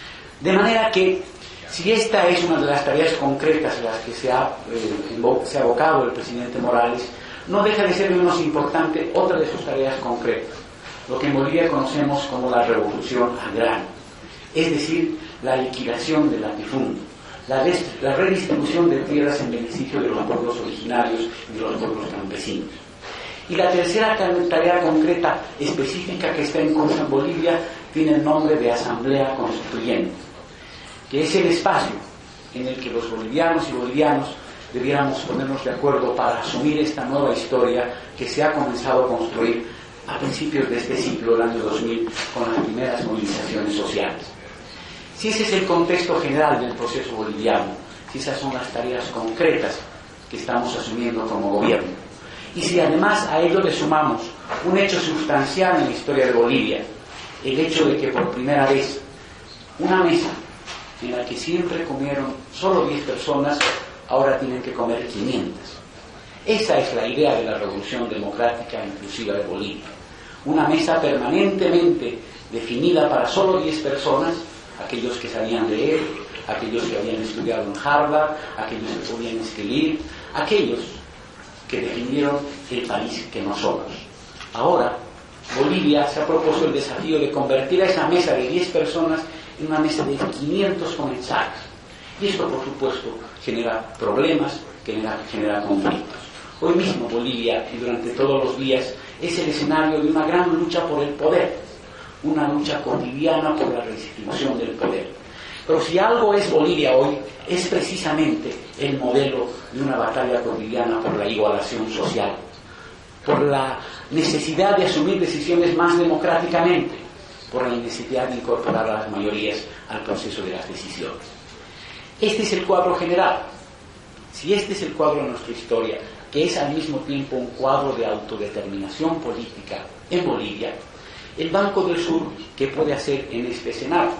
Speaker 4: De manera que, si esta es una de las tareas concretas a las que se ha, eh, se ha abocado el presidente Morales, no deja de ser menos importante otra de sus tareas concretas, lo que en Bolivia conocemos como la revolución agraria, es decir, la liquidación del latifundio, la, la redistribución de tierras en beneficio de los pueblos originarios y de los pueblos campesinos. Y la tercera tarea concreta específica que está en curso en Bolivia tiene el nombre de Asamblea Constituyente, que es el espacio en el que los bolivianos y bolivianos debiéramos ponernos de acuerdo para asumir esta nueva historia que se ha comenzado a construir a principios de este siglo, el año dos mil, con las primeras movilizaciones sociales. Si ese es el contexto general del proceso boliviano, si esas son las tareas concretas que estamos asumiendo como gobierno, y si además a ello le sumamos un hecho sustancial en la historia de Bolivia, el hecho de que por primera vez una mesa en la que siempre comieron solo diez personas, ahora tienen que comer quinientas. Esa es la idea de la revolución democrática inclusiva de Bolivia. Una mesa permanentemente definida para solo diez personas, aquellos que sabían leer, aquellos que habían estudiado en Harvard, aquellos que podían escribir, aquellos que definieron el país que no somos. Ahora, Bolivia se ha propuesto el desafío de convertir a esa mesa de diez personas en una mesa de quinientos comensales. Y esto, por supuesto, genera problemas, genera, genera conflictos. Hoy mismo Bolivia, y durante todos los días, es el escenario de una gran lucha por el poder, una lucha cotidiana por la redistribución del poder. Pero si algo es Bolivia hoy, es precisamente el modelo de una batalla cotidiana por la igualación social, por la necesidad de asumir decisiones más democráticamente, por la necesidad de incorporar a las mayorías al proceso de las decisiones. Este es el cuadro general. Si este es el cuadro de nuestra historia, que es al mismo tiempo un cuadro de autodeterminación política en Bolivia, el Banco del Sur, ¿qué puede hacer en este escenario?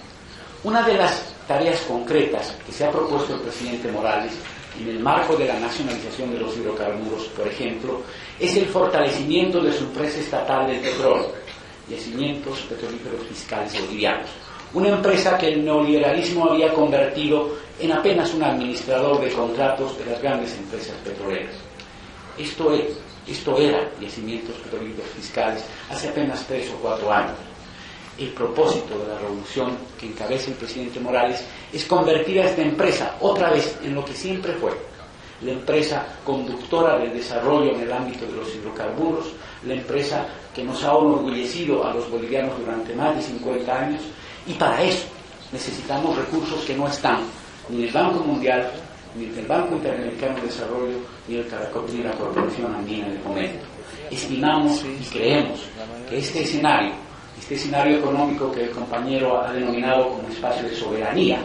Speaker 4: Una de las tareas concretas que se ha propuesto el presidente Morales en el marco de la nacionalización de los hidrocarburos, por ejemplo, es el fortalecimiento de su empresa estatal del petróleo, Yacimientos Petrolíferos Fiscales Bolivianos, una empresa que el neoliberalismo había convertido en apenas un administrador de contratos de las grandes empresas petroleras. Esto es, esto era Yacimientos Petrolíferos Fiscales hace apenas tres o cuatro años. El propósito de la revolución que encabeza el presidente Morales es convertir a esta empresa otra vez en lo que siempre fue, la empresa conductora del desarrollo en el ámbito de los hidrocarburos, la empresa que nos ha enorgullecido a los bolivianos durante más de cincuenta años, y para eso necesitamos recursos que no están ni en el Banco Mundial, ni en el Banco Interamericano de Desarrollo, ni en la Corporación Andina de Fomento. Estimamos y creemos que este escenario, este escenario económico que el compañero ha denominado como espacio de soberanía,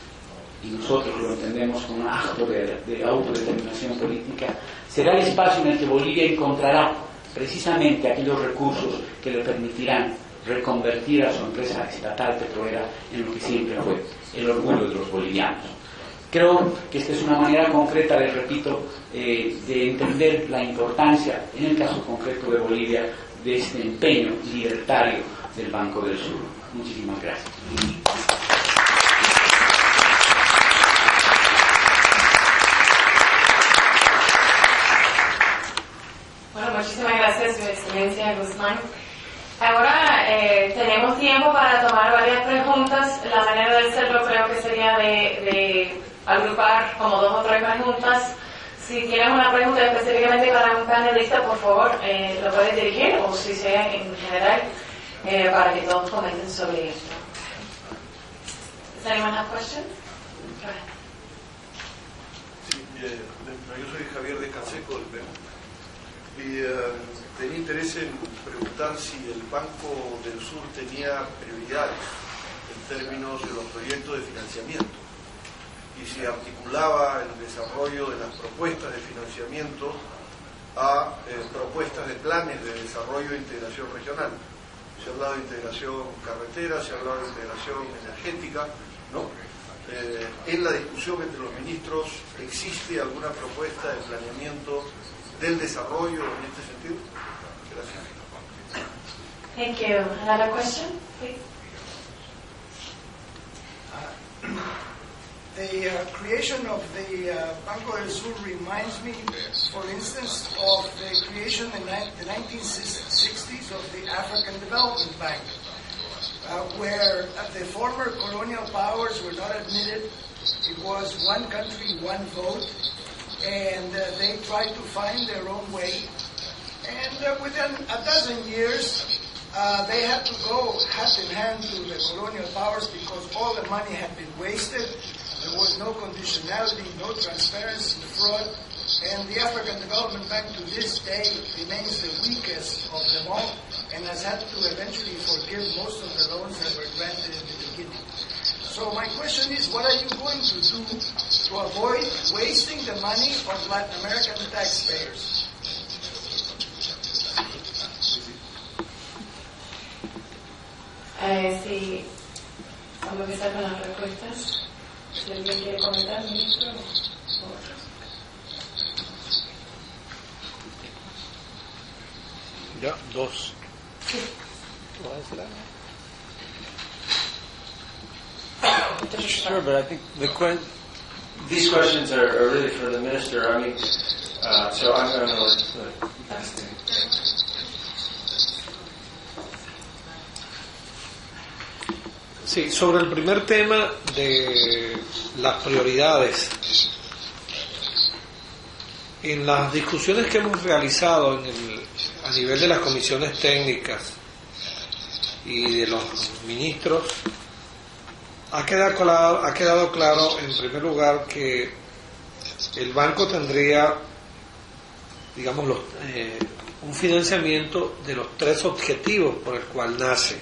Speaker 4: y nosotros lo entendemos como un acto de, de autodeterminación política, será el espacio en el que Bolivia encontrará precisamente aquellos recursos que le permitirán reconvertir a su empresa estatal petrolera en lo que siempre fue, el orgullo de los bolivianos. Creo que esta es una manera concreta, les repito, eh, de entender la importancia, en el caso concreto de Bolivia, de este empeño libertario del Banco del Sur. Muchísimas gracias.
Speaker 1: Bueno, muchísimas gracias, Su Excelencia Guzmán. Ahora eh, tenemos tiempo para tomar varias preguntas. La manera de hacerlo creo que sería de, de agrupar como dos o tres preguntas. Si tienes una pregunta específicamente para un panelista, por favor, eh, lo puedes dirigir, o si sea en general, eh, para que todos comenten sobre esto. Does anyone have questions? Go ahead.
Speaker 5: Sí, eh, yo soy Javier de Canseco del Perú. Y eh, tenía interés en preguntar si el Banco del Sur tenía prioridades en términos de los proyectos de financiamiento y si articulaba el desarrollo de las propuestas de financiamiento a eh, propuestas de planes de desarrollo e integración regional. Se ha hablado de integración carretera, se ha hablado de integración energética, ¿no? Eh, en la discusión entre los ministros, ¿existe alguna propuesta de planeamiento del desarrollo en este sentido? Gracias.
Speaker 1: Thank you. Another question, please?
Speaker 6: The uh, creation of the uh, Banco del Sur reminds me, for instance, of the creation in the nineteen sixties of the African Development Bank, uh, where uh, the former colonial powers were not admitted. It was one country, one vote, and uh, they tried to find their own way. And uh, within a dozen years, uh, they had to go hand in hand to the colonial powers because all the money had been wasted. There was no conditionality, no transparency, fraud, and the African Development Bank to this day remains the weakest of them all and has had to eventually forgive most of the loans that were granted in the beginning. So my question is, what are you going to do to avoid wasting the money of Latin American taxpayers?
Speaker 1: Eh, sí, vamos a empezar con las respuestas. Si alguien quiere comentar, ministro.
Speaker 3: Ya, dos.
Speaker 1: Sí.
Speaker 3: ¿Tú vas a decir algo?
Speaker 2: Sure, but I think the que- these questions are, are really for the minister. I mean, uh, so I'm going to uh, ask him.
Speaker 3: Sí, sobre el primer tema de las prioridades. En las discusiones que hemos realizado en el, a nivel de las comisiones técnicas y de los ministros, ha quedado claro, ha quedado claro en primer lugar que el banco tendría, digamos, los, eh, un financiamiento de los tres objetivos por el cual nace.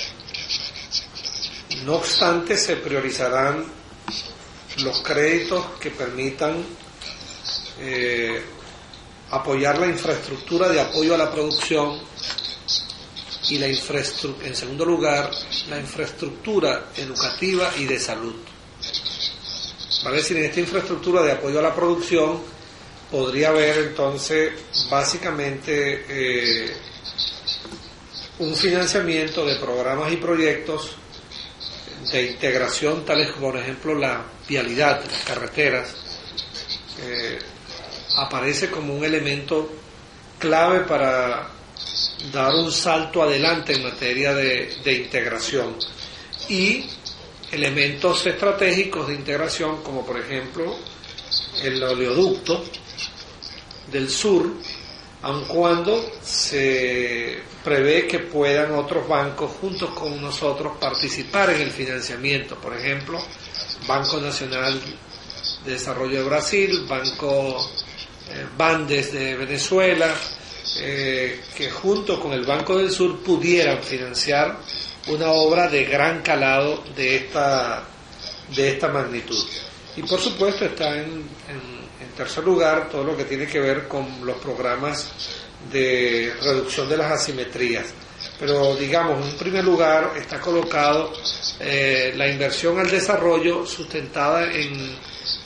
Speaker 3: No obstante, se priorizarán los créditos que permitan eh, apoyar la infraestructura de apoyo a la producción y la infraestructura, en segundo lugar, la infraestructura educativa y de salud. Vale decir, en esta infraestructura de apoyo a la producción podría haber entonces básicamente eh, un financiamiento de programas y proyectos de integración, tales como por ejemplo la vialidad, las carreteras, eh, aparece como un elemento clave para dar un salto adelante en materia de, de integración, y elementos estratégicos de integración como por ejemplo el oleoducto del sur, aun cuando se prevé que puedan otros bancos juntos con nosotros participar en el financiamiento, por ejemplo Banco Nacional de Desarrollo de Brasil, Banco eh, Bandes de Venezuela, eh, que junto con el Banco del Sur pudieran financiar una obra de gran calado de esta de esta magnitud. Y por supuesto está en, en En tercer lugar, todo lo que tiene que ver con los programas de reducción de las asimetrías. Pero, digamos, en primer lugar está colocado eh, la inversión al desarrollo sustentada en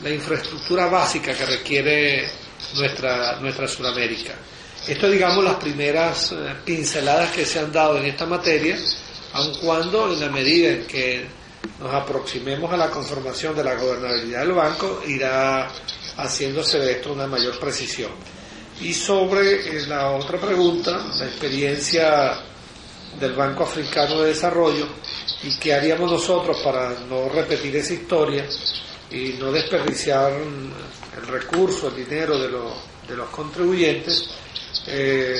Speaker 3: la infraestructura básica que requiere nuestra, nuestra Sudamérica. Esto, digamos, las primeras eh, pinceladas que se han dado en esta materia, aun cuando en la medida en que nos aproximemos a la conformación de la gobernabilidad del banco, irá haciéndose de esto una mayor precisión. Y sobre eh, la otra pregunta, la experiencia del Banco Africano de Desarrollo y qué haríamos nosotros para no repetir esa historia y no desperdiciar el recurso, el dinero de los, de los contribuyentes, eh,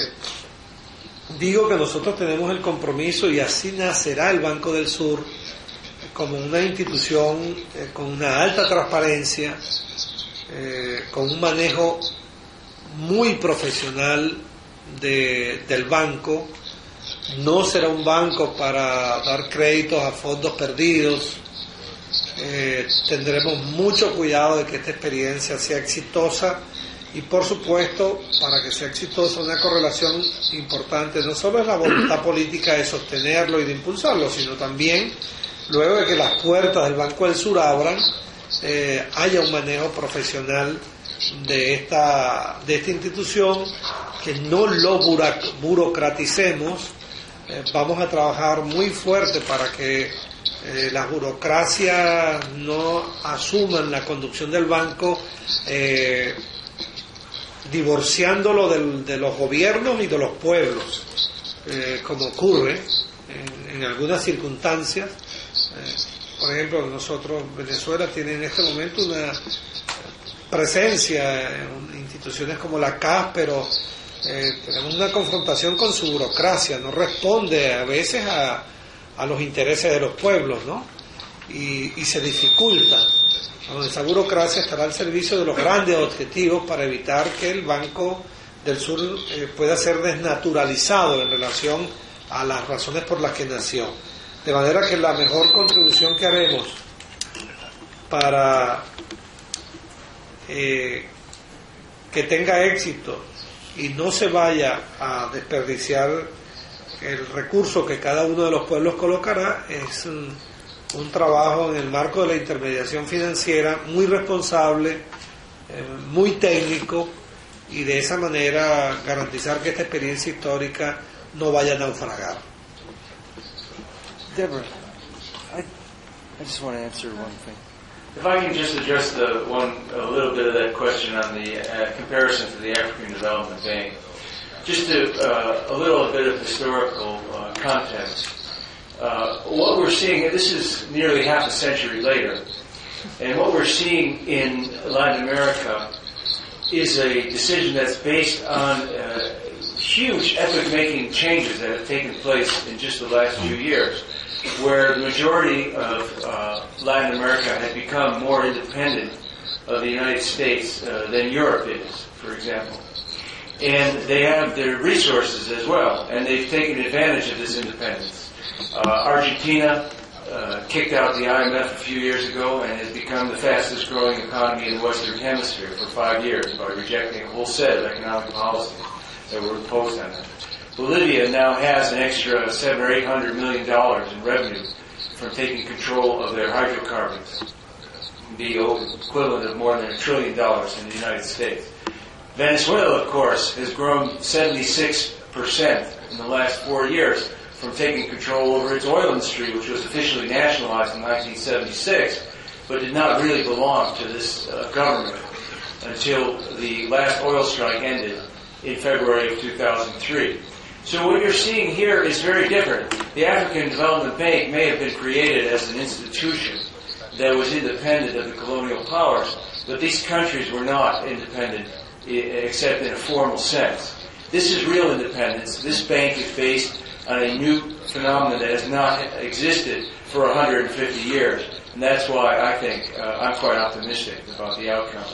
Speaker 3: digo que nosotros tenemos el compromiso, y así nacerá el Banco del Sur, como una institución eh, con una alta transparencia, eh, con un manejo muy profesional de, del banco. No será un banco para dar créditos a fondos perdidos. Eh, tendremos mucho cuidado de que esta experiencia sea exitosa y, por supuesto, para que sea exitosa, una correlación importante no solo es la voluntad política de sostenerlo y de impulsarlo, sino también, luego de que las puertas del Banco del Sur abran, eh, haya un manejo profesional de esta, de esta institución, que no lo burocraticemos. Eh, vamos a trabajar muy fuerte para que eh, las burocracias no asuman la conducción del banco, eh, divorciándolo del, de los gobiernos y de los pueblos, eh, como ocurre en, en algunas circunstancias. Eh, por ejemplo, nosotros, Venezuela tiene en este momento una presencia en instituciones como la C A S, pero eh, tenemos una confrontación con su burocracia, no responde a veces a, a los intereses de los pueblos, ¿no? Y, y se dificulta. Bueno, esa burocracia estará al servicio de los grandes objetivos para evitar que el Banco del Sur eh, pueda ser desnaturalizado en relación a las razones por las que nació. De manera que la mejor contribución que haremos para eh, que tenga éxito y no se vaya a desperdiciar el recurso que cada uno de los pueblos colocará es un, un trabajo en el marco de la intermediación financiera muy responsable, eh, muy técnico, y de esa manera garantizar que esta experiencia histórica no vaya a naufragar.
Speaker 7: Deborah, I, I just want to answer one thing.
Speaker 2: If I can just address the one, a little bit of that question on the uh, comparison to the African Development Bank. Just to, uh, a little bit of historical uh, context. Uh, what we're seeing, this is nearly half a century later, and what we're seeing in Latin America is a decision that's based on uh, huge epoch-making changes that have taken place in just the last few years, where the majority of uh, Latin America had become more independent of the United States uh, than Europe is, for example. And they have their resources as well, and they've taken advantage of this independence. Uh, Argentina uh, kicked out the I M F a few years ago and has become the fastest growing economy in the Western Hemisphere for five years by rejecting a whole set of economic policies that were imposed on them. Bolivia now has an extra seven or eight hundred million dollars in revenue from taking control of their hydrocarbons, the equivalent of more than a trillion dollars in the United States. Venezuela, of course, has grown seventy-six percent in the last four years from taking control over its oil industry, which was officially nationalized in nineteen seventy-six, but did not really belong to this uh, government until the last oil strike ended in February of two thousand three. So what you're seeing here is very different. The African Development Bank may have been created as an institution that was independent of the colonial powers, but these countries were not independent except in a formal sense. This is real independence. This bank is based on a new phenomenon that has not existed for one hundred fifty years, and that's why I think uh, I'm quite optimistic about the outcome.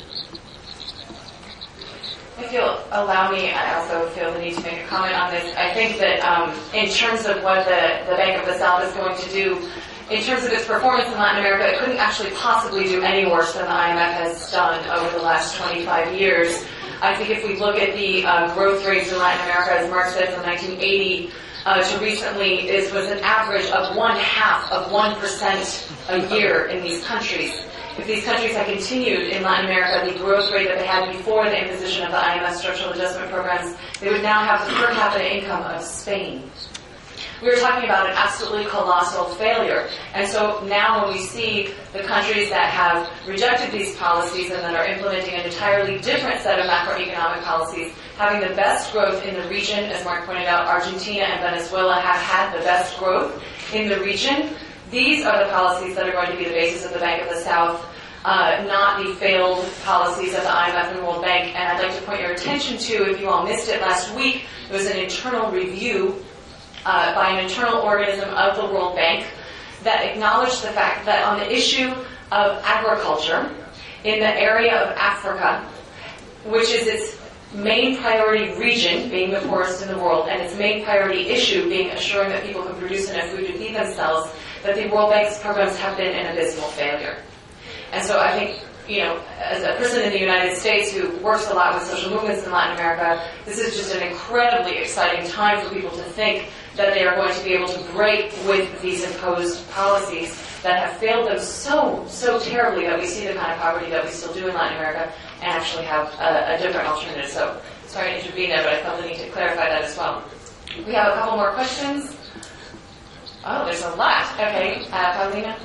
Speaker 1: If you'll allow me, I also feel the need to make a comment on this. I think that um, in terms of what the, the Bank of the South is going to do, in terms of its performance in Latin America, it couldn't actually possibly do any worse than the I M F has done over the last twenty-five years. I think if we look at the uh, growth rates in Latin America, as Mark said, from nineteen eighty uh, to recently, it was an average of one half of one percent a year in these countries. if these countries had continued in Latin America the growth rate that they had before the imposition of the I M F structural adjustment programs, they would now have the per capita income of Spain. We were talking about an absolutely colossal failure. And so now when we see the countries that have rejected these policies and that are implementing an entirely different set of macroeconomic policies, having the best growth in the region, as Mark pointed out, Argentina and Venezuela have had the best growth in the region. These are the policies that are going to be the basis of the Bank of the South, uh, not the failed policies of the I M F and World Bank. And I'd like to point your attention to, if you all missed it last week, it was an internal review Uh, by an internal organism of the World Bank that acknowledged the fact that on the issue of agriculture in the area of Africa, which is its main priority region, being the poorest in the world, and its main priority issue being assuring that people can produce enough food to feed themselves, that the World Bank's programs have been an abysmal failure. And so I think, you know, as a person in the United States who works a lot with social movements in Latin America, this is just an incredibly exciting time for people to think that they are going to be able to break with these imposed policies that have failed them so, so terribly that we see the kind of poverty that we still do in Latin America and actually have a, a different alternative. So, sorry to intervene there, but I felt the need to clarify that as well. We have a couple more questions. Oh, there's a lot. Okay, uh, Paulina?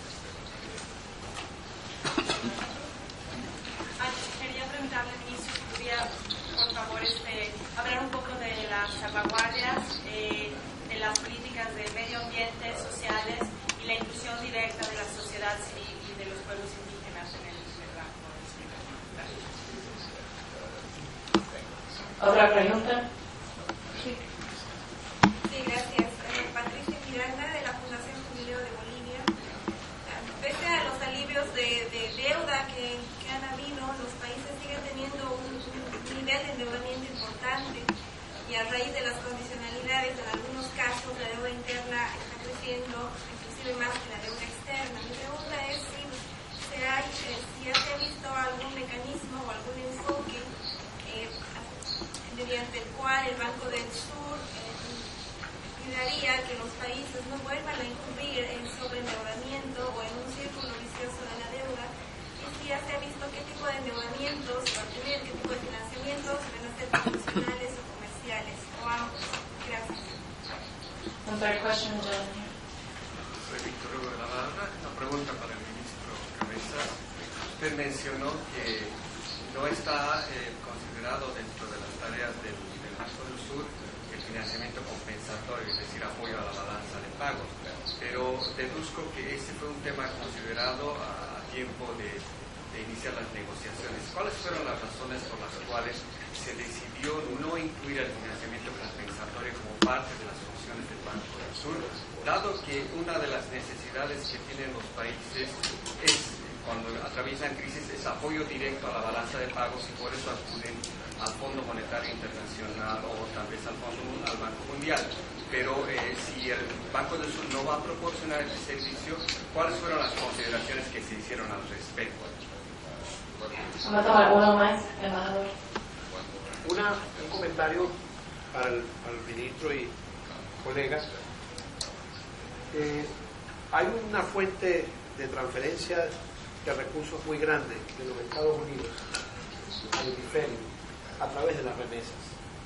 Speaker 8: Por favor, este, hablar un poco de las salvaguardias, eh, de las políticas de medio ambiente, sociales y la inclusión directa de la sociedad civil y de los pueblos indígenas en el, en el banco.
Speaker 1: ¿Otra pregunta?
Speaker 8: Sí, sí gracias. Eh, Patricia Miranda, de la Fundación Jubileo de Bolivia. Pese a los alivios de, de deuda que, que han habido, los países siguen teniendo un nivel de endeudamiento importante y a raíz de las condicionalidades, en algunos casos la deuda interna está creciendo inclusive más que la deuda externa. Mi pregunta es si, se ha, eh, si ya se ha visto algún mecanismo o algún enfoque eh, mediante el cual el Banco del Sur eh, ayudaría que los países no vuelvan a incurrir en sobreendeudamiento o en un círculo vicioso de la deuda. Ya se ha visto qué tipo de endeudamientos va a tener, qué tipo de financiamientos van a ser tradicionales o comerciales, o ambos. Gracias.
Speaker 1: One third question, John.
Speaker 9: Soy Víctor Hugo de la Barra. Una pregunta para el ministro Cabezas. Usted mencionó que no está eh, considerado dentro de las tareas del, del Banco del Sur el financiamiento compensatorio, es decir, apoyo a la balanza de pagos. Pero deduzco que ese fue un tema considerado a, a tiempo de de iniciar las negociaciones. ¿Cuáles fueron las razones por las cuales se decidió no incluir el financiamiento compensatorio como parte de las funciones del Banco del Sur, dado que una de las necesidades que tienen los países es, cuando atraviesan crisis, es apoyo directo a la balanza de pagos y por eso acuden al Fondo Monetario Internacional o tal vez al Fondo al Banco Mundial? Pero eh, si el Banco del Sur no va a proporcionar este servicio, ¿cuáles fueron las consideraciones que se hicieron al respecto?
Speaker 1: Vamos a tomar uno más, embajador.
Speaker 10: Una, un comentario al, al ministro y colegas. Eh, hay una fuente de transferencia de recursos muy grande de los Estados Unidos al hemisferio a través de las remesas.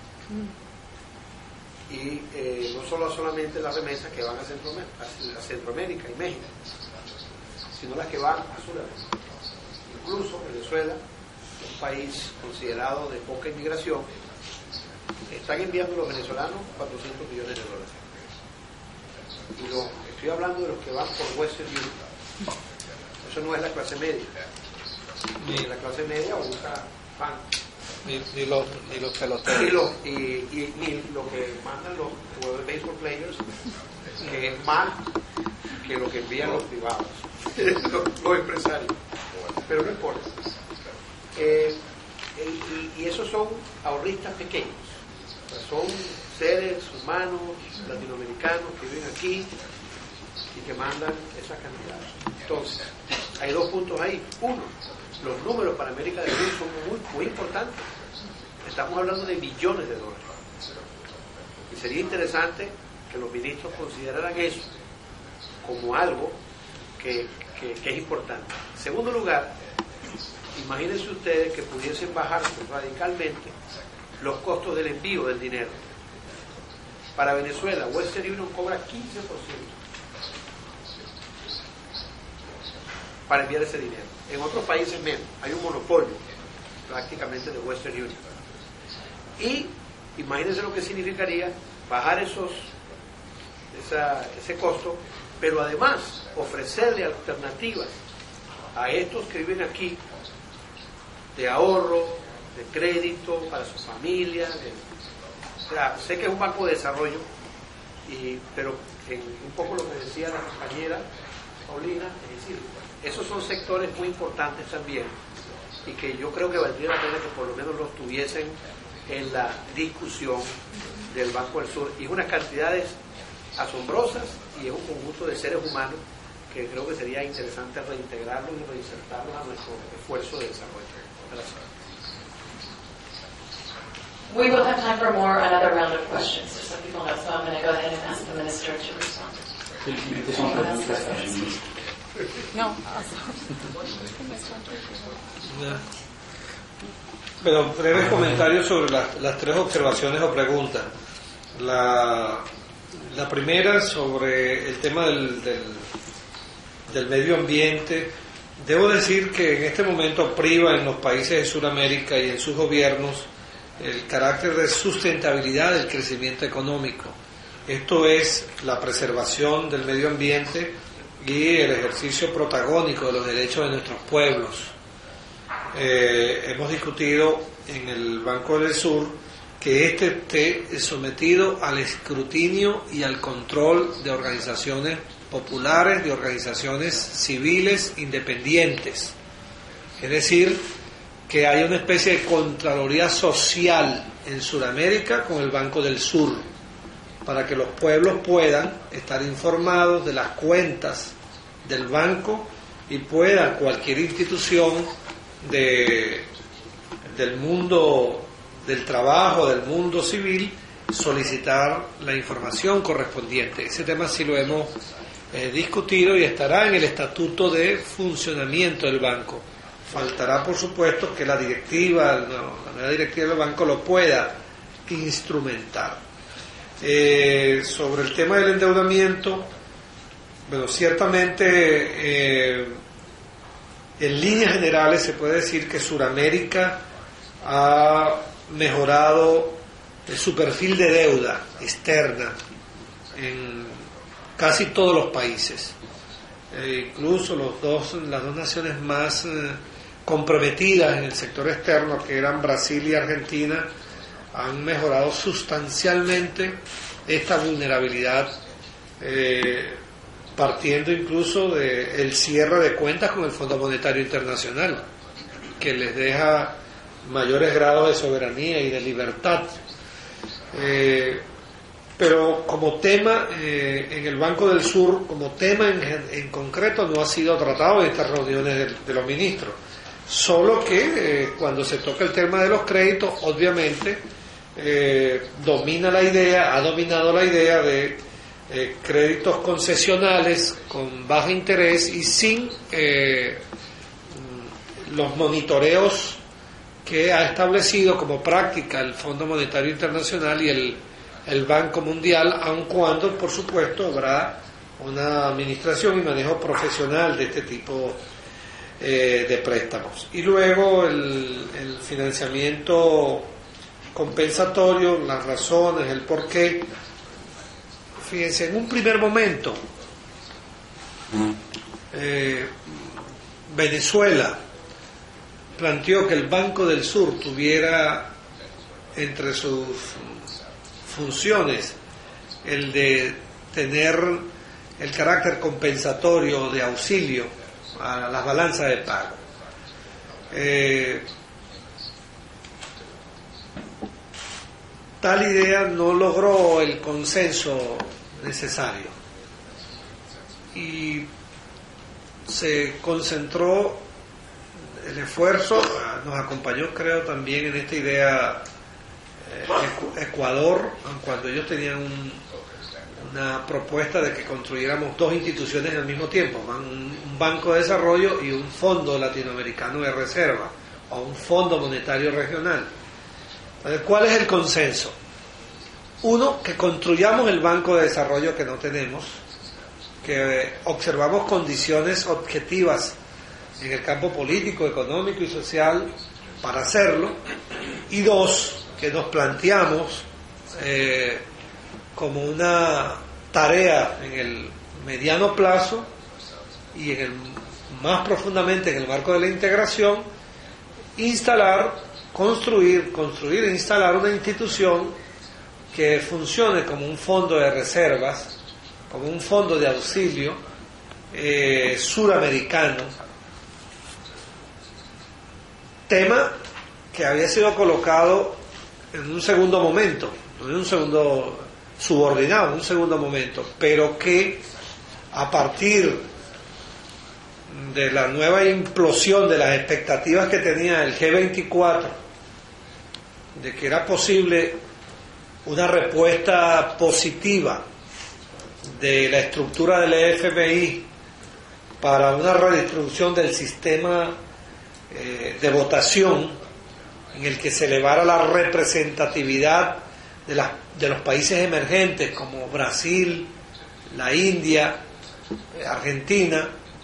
Speaker 10: Y eh, no solo solamente las remesas que van a Centroamérica, a Centroamérica y México, sino las que van a Sudamérica. Incluso Venezuela, un país considerado de poca inmigración, están enviando a los venezolanos cuatrocientos millones de dólares. Y lo, estoy hablando de los que van por Western Union. Eso no es la clase media. Ni la clase media busca pan.
Speaker 3: Ni, ni, los, ni los peloteros.
Speaker 10: Y, los, y, y, y lo que mandan los jugadores de baseball players, que es más que lo que envían los privados, los, los empresarios. Pero no importa. Eh, y, y esos son ahorristas pequeños. O sea, son seres humanos latinoamericanos que viven aquí y que mandan esa cantidad. Entonces, hay dos puntos ahí. Uno, los números para América del Sur son muy, muy importantes. Estamos hablando de millones de dólares. Y sería interesante que los ministros consideraran eso como algo que, que, que es importante. En segundo lugar, imagínense ustedes que pudiesen bajar radicalmente los costos del envío del dinero. Para Venezuela, Western Union cobra quince por ciento para enviar ese dinero. En otros países menos. Hay un monopolio prácticamente de Western Union. Y imagínense lo que significaría bajar esos, esa, ese costo, pero además ofrecerle alternativas a estos que viven aquí de ahorro, de crédito para su familia. De, o sea, sé que es un banco de desarrollo, y, pero en un poco lo que decía la compañera Paulina, es decir, esos son sectores muy importantes también y que yo creo que valdría la pena que por lo menos los tuviesen en la discusión del Banco del Sur. Y unas cantidades asombrosas y es un conjunto de seres humanos que creo que sería interesante reintegrarlos y reinsertarlos a nuestro esfuerzo de desarrollo. Gracias.
Speaker 11: We will have time for more, another round of questions, just so people know. So I'm going to go ahead and ask the minister to respond.
Speaker 1: No.
Speaker 3: Bueno, breves comentarios sobre las, las tres observaciones o preguntas. La, la primera sobre el tema del, del, del medio ambiente. Debo decir que en este momento priva en los países de Sudamérica y en sus gobiernos el carácter de sustentabilidad del crecimiento económico. Esto es la preservación del medio ambiente y el ejercicio protagónico de los derechos de nuestros pueblos. Eh, hemos discutido en el Banco del Sur que este esté sometido al escrutinio y al control de organizaciones populares, de organizaciones civiles independientes. Es decir, que haya una especie de contraloría social en Sudamérica con el Banco del Sur, para que los pueblos puedan estar informados de las cuentas del banco y pueda cualquier institución de, del mundo del trabajo, del mundo civil, solicitar la información correspondiente. Ese tema sí lo hemos eh, discutido y estará en el estatuto de funcionamiento del banco. Faltará, por supuesto, que la directiva, la nueva directiva del banco lo pueda instrumentar. Eh, sobre el tema del endeudamiento, bueno, ciertamente eh, en líneas generales se puede decir que Sudamérica ha mejorado su perfil de deuda externa en casi todos los países. Eh, incluso los dos, las dos naciones más eh, comprometidas en el sector externo, que eran Brasil y Argentina, han mejorado sustancialmente esta vulnerabilidad, eh, partiendo incluso del cierre de cuentas con el Fondo Monetario Internacional, que les deja mayores grados de soberanía y de libertad. Eh, pero como tema, eh, en el Banco del Sur, como tema en, en concreto, no ha sido tratado en estas reuniones de, de los ministros. Solo que eh, cuando se toca el tema de los créditos, obviamente, eh, domina la idea, ha dominado la idea de eh, créditos concesionales con bajo interés y sin eh, los monitoreos que ha establecido como práctica el Fondo Monetario Internacional y el, el Banco Mundial, aun cuando, por supuesto, habrá una administración y manejo profesional de este tipo eh, de préstamos. Y luego el, el financiamiento compensatorio, las razones, el porqué. Fíjense, en un primer momento, eh, Venezuela planteó que el Banco del Sur tuviera entre sus funciones el de tener el carácter compensatorio de auxilio a las balanzas de pago. Eh, tal idea no logró el consenso necesario y se concentró el esfuerzo. Nos acompañó, creo, también en esta idea eh, Ecuador, cuando ellos tenían un, una propuesta de que construyéramos dos instituciones al mismo tiempo, un, un banco de desarrollo y un fondo latinoamericano de reserva, o un fondo monetario regional. Entonces, ¿cuál es el consenso? Uno, que construyamos el banco de desarrollo que no tenemos, que observamos condiciones objetivas en el campo político, económico y social para hacerlo. Y dos, que nos planteamos eh, como una tarea en el mediano plazo y en el, más profundamente en el marco de la integración, instalar, construir, construir e instalar una institución que funcione como un fondo de reservas, como un fondo de auxilio eh, suramericano, tema que había sido colocado en un segundo momento, en un segundo subordinado, en un segundo momento, pero que a partir de la nueva implosión de las expectativas que tenía el G veinticuatro, de que era posible una respuesta positiva de la estructura del F M I para una redistribución del sistema eh, de votación en el que se elevara la representatividad de, las, de los países emergentes como Brasil, la India, eh, Argentina,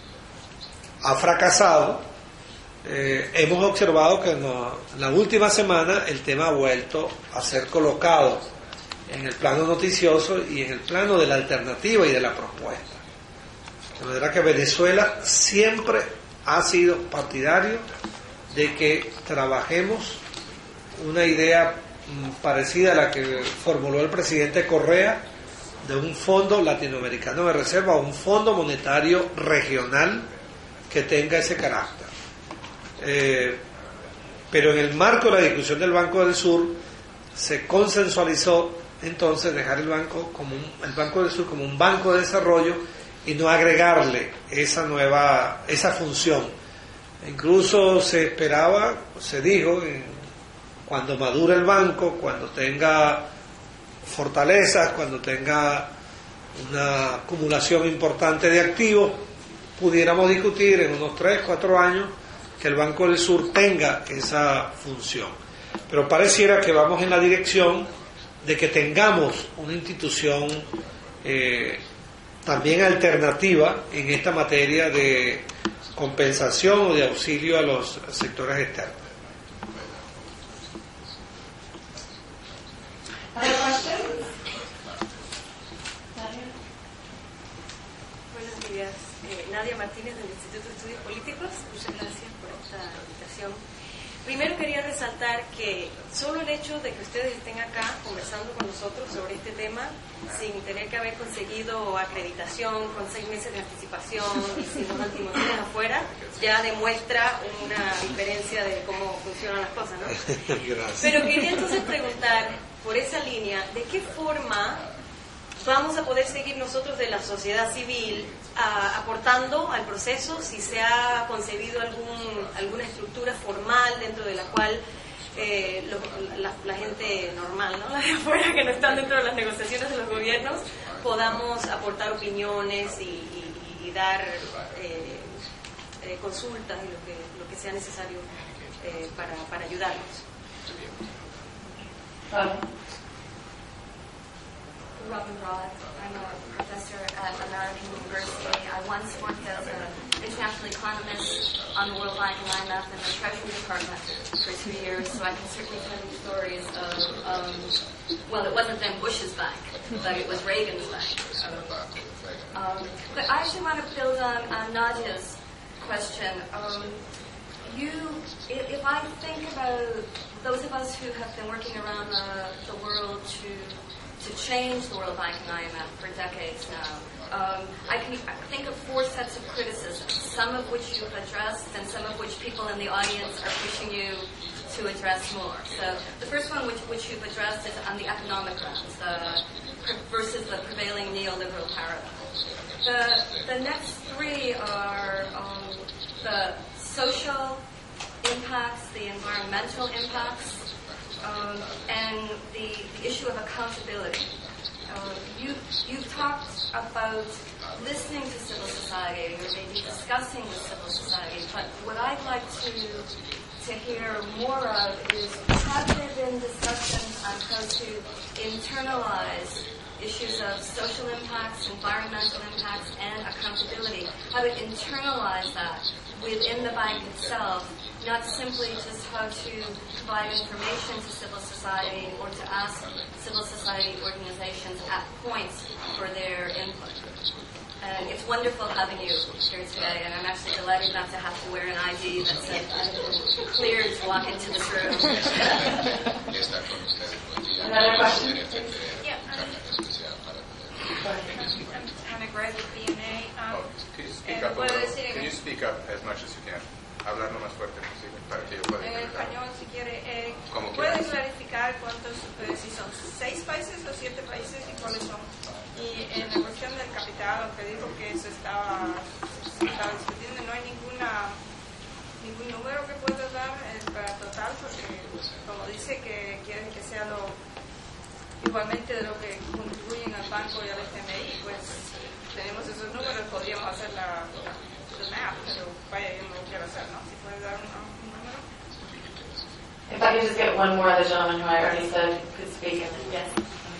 Speaker 3: ha fracasado. Eh, hemos observado que no, en la última semana el tema ha vuelto a ser colocado en el plano noticioso y en el plano de la alternativa y de la propuesta. De manera que Venezuela siempre ha sido partidario de que trabajemos una idea parecida a la que formuló el presidente Correa, de un fondo latinoamericano de reserva o un fondo monetario regional que tenga ese carácter. Eh, pero en el marco de la discusión del Banco del Sur se consensualizó entonces dejar el banco como un, el Banco del Sur como un banco de desarrollo y no agregarle esa nueva esa función. Incluso se esperaba, se dijo, en, cuando madure el banco, cuando tenga fortalezas, cuando tenga una acumulación importante de activos, pudiéramos discutir en unos tres, cuatro años que el Banco del Sur tenga esa función. Pero pareciera que vamos en la dirección de que tengamos una institución eh, también alternativa en esta materia de compensación o de auxilio a los sectores externos.
Speaker 12: Buenos días. Eh, Nadia Martínez del Instituto de Estudios Políticos. Muchas gracias por esta invitación. Primero quería resaltar que solo el hecho de que ustedes estén acá conversando con nosotros sobre este tema sin tener que haber conseguido acreditación con seis meses de anticipación y sin los antimotines afuera ya demuestra una diferencia de cómo funcionan las cosas, ¿no?
Speaker 3: Gracias.
Speaker 12: Pero quería entonces preguntar por esa línea, ¿de qué forma vamos a poder seguir nosotros de la sociedad civil a, aportando al proceso, si se ha concebido algún, alguna estructura formal dentro de la cual eh, lo, la, la gente normal, ¿no? La de afuera que no están dentro de las negociaciones de los gobiernos, podamos aportar opiniones y, y, y dar eh, eh, consultas y lo que, lo que sea necesario eh, para, para ayudarlos.
Speaker 11: Vale.
Speaker 13: Robin Roth. I'm a professor at American University. I once worked as an international economist on the World Bank and I M F in the Treasury Department for two years, so I can certainly tell you stories of, um, well, it wasn't then Bush's bank, but it was Reagan's bank. Um, but I actually want to build on, on Nadia's question. Um, you, if, if I think about those of us who have been working around the, the world to to change the World Bank and I M F for decades now. Um, I can I think of four sets of criticisms, some of which you've addressed and some of which people in the audience are pushing you to address more. So the first one which, which you've addressed is on the economic grounds the, versus the prevailing neoliberal paradigm. The, the next three are um, the social impacts, the environmental impacts, Um, and the, the issue of accountability. Uh, you, you've talked about listening to civil society or maybe discussing with civil society, but what I'd like to to hear more of is, have there been discussions on how to internalize issues of social impacts, environmental impacts, and accountability, how to internalize that within the bank itself, not simply just how to provide information to civil society or to ask civil society organizations at points for their input. And it's wonderful having you here today, and I'm actually delighted not to have to wear an I D that said I'm cleared to walk into this room.
Speaker 11: Another question?
Speaker 14: Yeah. I'm a graduate B M A. Um,
Speaker 15: Can you speak up a little? Can you speak up as much as you can? Hablar lo más fuerte posible para que yo pueda
Speaker 14: en
Speaker 15: entender.
Speaker 14: español, si quiere. Eh,
Speaker 15: Como
Speaker 14: ¿Puede
Speaker 15: quieras.
Speaker 14: clarificar cuántos, eh, si son seis países o siete países y cuáles son? Y en la cuestión del capital, aunque dijo que se estaba, se estaba discutiendo, no hay ninguna ningún número que pueda dar eh, para total, porque como dice que quieren que sea lo igualmente de lo que contribuyen al banco y al F M I, pues tenemos esos números, podríamos hacer la, la, la math, pero vaya, yo no lo quiero hacer, ¿no? Si puede dar un, un número.
Speaker 11: If I could just get one more, the gentleman who I already said could speak. And then, yes.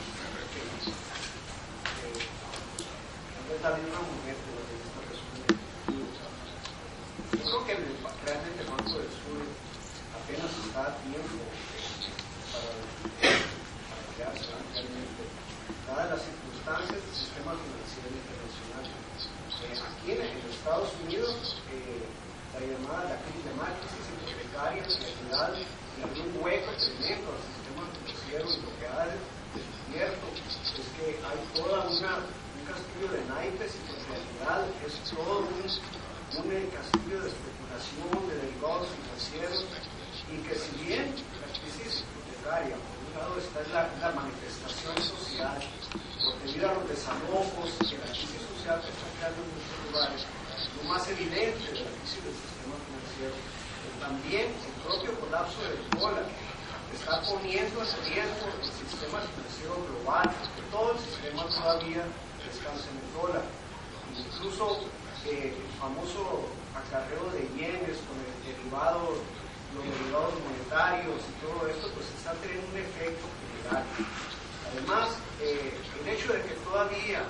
Speaker 10: Yo creo que realmente el Banco del Sur apenas está a tiempo para, para crearse, realmente, dadas las circunstancias del sistema financiero internacional. Eh, aquí en, en Estados Unidos, eh, la llamada la crisis, llamada crisis hipotecaria, en realidad, le abrió un hueco tremendo al sistema financiero, y lo que ha descubierto es que hay toda una un castillo de naipes, y en realidad es todo un un castillo de especulación, de derivados financieros, y que si bien la crisis hipotecaria, por un lado está en la, la manifestación social, porque debido a los desalojos que la crisis social que está creando en muchos lugares, lo más evidente de la crisis del sistema financiero, pero también el propio colapso del dólar está poniendo en riesgo el sistema financiero global, porque todo el sistema todavía descansa en el dólar. Incluso Eh, el famoso acarreo de yenes con el derivado, los derivados monetarios y todo esto, pues está teniendo un efecto general. Además, eh, el hecho de que todavía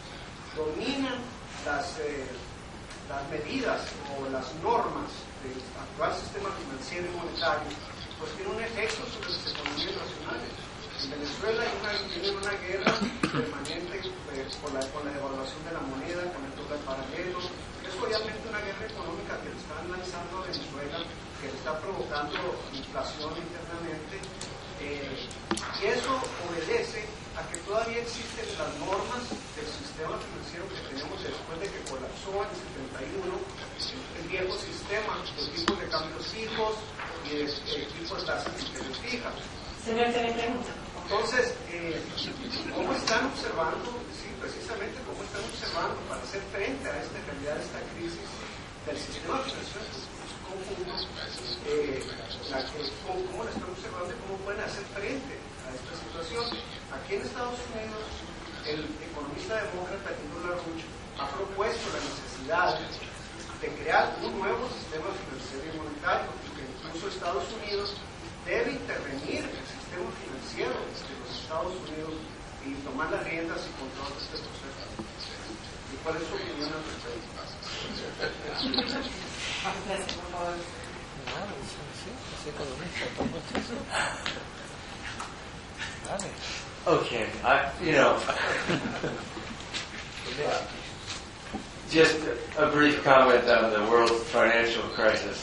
Speaker 10: dominan las, eh, las medidas o las normas del actual sistema financiero y monetario, pues tiene un efecto sobre las economías nacionales. En Venezuela hay una, tienen una guerra permanente eh, con, la, con la devaluación de la moneda, con el dólar paralelo. Es obviamente una guerra económica que le están lanzando a Venezuela, que le está provocando inflación internamente. Eh, y eso obedece a que todavía existen las normas del sistema financiero que tenemos después de que colapsó en el setenta y uno, el viejo sistema de tipos de cambios fijos y de eh, tipos de tasas de interés fijas.
Speaker 11: Señor, ¿tiene pregunta?
Speaker 10: Entonces, eh, ¿cómo están observando, sí, precisamente cómo están observando para hacer frente a esta realidad, a esta crisis del sistema financiero en su conjunto, eh, la que, cómo, cómo la están observando y cómo pueden hacer frente a esta situación? Aquí en Estados Unidos, el economista demócrata Tito LaRouche ha propuesto la necesidad de crear un nuevo sistema financiero y monetario, porque incluso Estados Unidos debe intervenir en el sistema financiero de los Estados Unidos y tomar las riendas y control de este proceso. ¿Y cuál es su opinión al respecto?
Speaker 2: Okay, I, you know, just a brief comment on the world financial crisis.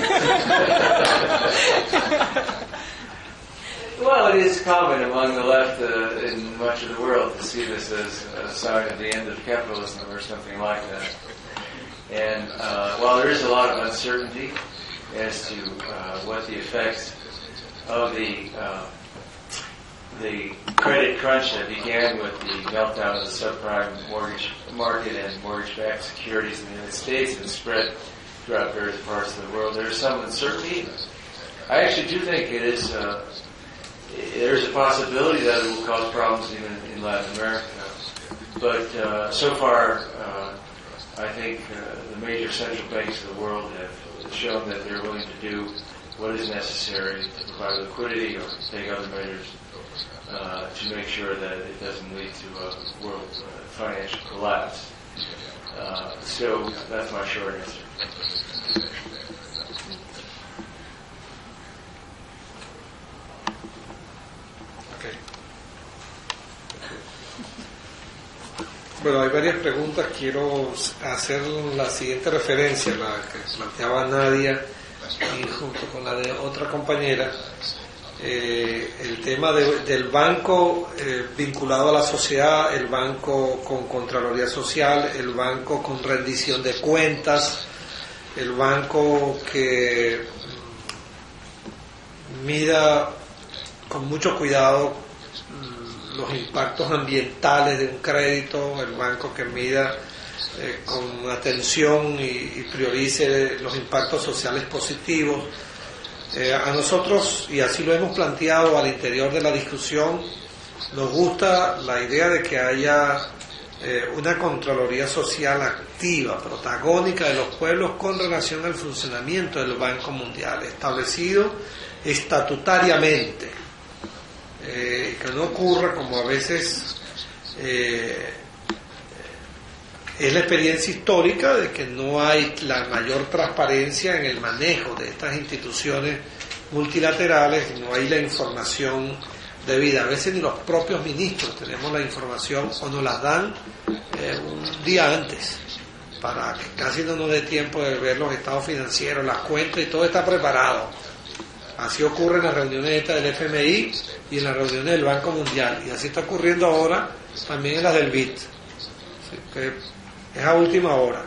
Speaker 2: Well, it is common among the left uh, in much of the world to see this as a sign of the end of capitalism or something like that. And uh, while there is a lot of uncertainty as to uh, what the effects of the uh, the credit crunch that began with the meltdown of the subprime mortgage market and mortgage-backed securities in the United States and spread throughout various parts of the world, there is some uncertainty. I actually do think it is. Uh, there's a possibility that it will cause problems even in Latin America. but uh, so far, uh, I think uh, the major central banks of the world have shown that they're willing to do what is necessary to provide liquidity or take other measures uh, to make sure that it doesn't lead to a world uh, financial collapse. Uh, so that's my short answer.
Speaker 3: Bueno, hay varias preguntas. Quiero hacer la siguiente referencia, la que planteaba Nadia y junto con la de otra compañera, eh, el tema de, del banco eh, vinculado a la sociedad, el banco con Contraloría Social, el banco con rendición de cuentas, el banco que mida con mucho cuidado los impactos ambientales de un crédito, el banco que mida eh, con atención y, y priorice los impactos sociales positivos. Eh, a nosotros, y así lo hemos planteado al interior de la discusión, nos gusta la idea de que haya eh, una Contraloría Social activa, protagónica de los pueblos con relación al funcionamiento del Banco Mundial, establecido estatutariamente. Eh, que no ocurra como a veces eh, es la experiencia histórica de que no hay la mayor transparencia en el manejo de estas instituciones multilaterales, no hay la información debida. A veces ni los propios ministros tenemos la información o nos las dan eh, un día antes, para que casi no nos dé tiempo de ver los estados financieros, las cuentas, y todo está preparado. Así ocurre en las reuniones estas del F M I y en las reuniones del Banco Mundial, y así está ocurriendo ahora también en las del B I D. Así que es a última hora.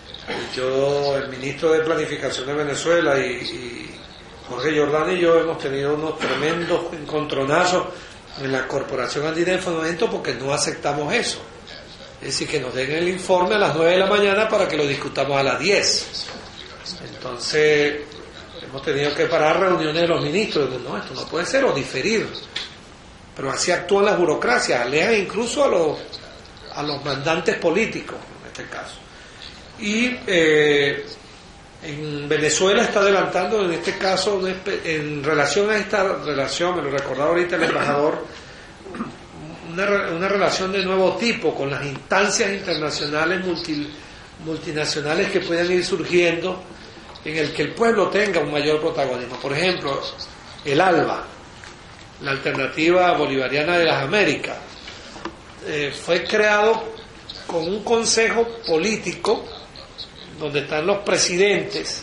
Speaker 3: Yo, el ministro de Planificación de Venezuela y, y Jorge Jordán y yo hemos tenido unos tremendos encontronazos en la Corporación Andina de Fomento porque no aceptamos eso. Es decir, que nos den el informe a las nueve de la mañana para que lo discutamos a las diez. Entonces hemos tenido que parar reuniones de los ministros. No, esto no puede ser, o diferir. Pero así actúan las burocracias, alejan incluso a los, a los mandantes políticos, en este caso. Y eh, en Venezuela está adelantando, en este caso, en relación a esta relación, me lo recordaba ahorita el embajador, una, una relación de nuevo tipo con las instancias internacionales multi, multinacionales que puedan ir surgiendo, en el que el pueblo tenga un mayor protagonismo. Por ejemplo, el ALBA, la Alternativa Bolivariana de las Américas, eh, fue creado con un consejo político donde están los presidentes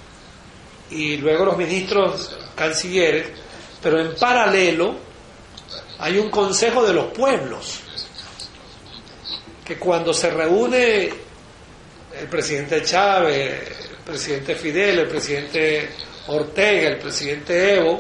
Speaker 3: y luego los ministros cancilleres, pero en paralelo hay un consejo de los pueblos que cuando se reúne el presidente Chávez, el presidente Fidel, el presidente Ortega, el presidente Evo,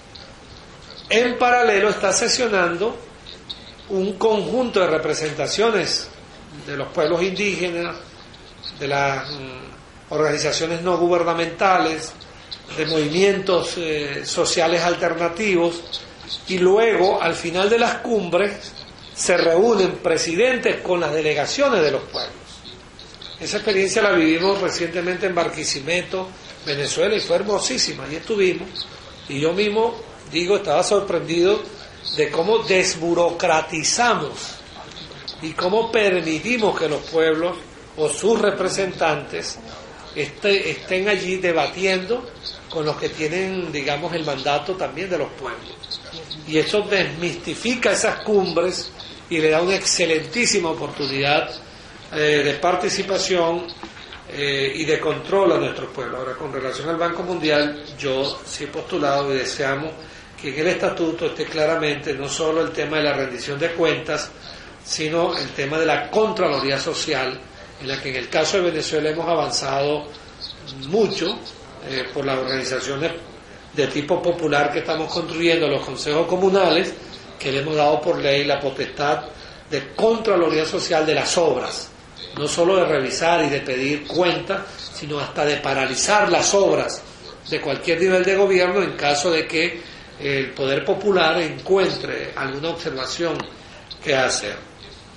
Speaker 3: en paralelo está sesionando un conjunto de representaciones de los pueblos indígenas, de las mm, organizaciones no gubernamentales, de movimientos eh, sociales alternativos, y luego al final de las cumbres se reúnen presidentes con las delegaciones de los pueblos. Esa experiencia la vivimos recientemente en Barquisimeto, Venezuela, y fue hermosísima. Allí estuvimos, y yo mismo, digo, estaba sorprendido de cómo desburocratizamos y cómo permitimos que los pueblos o sus representantes este, estén allí debatiendo con los que tienen, digamos, el mandato también de los pueblos. Y eso desmistifica esas cumbres y le da una excelentísima oportunidad eh, de participación eh, y de control a nuestros pueblos. Ahora, con relación al Banco Mundial, yo sí he postulado y deseamos que en el estatuto esté claramente no solo el tema de la rendición de cuentas, sino el tema de la Contraloría Social, en la que en el caso de Venezuela hemos avanzado mucho eh, por las organizaciones de tipo popular que estamos construyendo, los consejos comunales, que le hemos dado por ley la potestad de Contraloría Social de las obras, no solo de revisar y de pedir cuentas, sino hasta de paralizar las obras de cualquier nivel de gobierno en caso de que el poder popular encuentre alguna observación que hacer.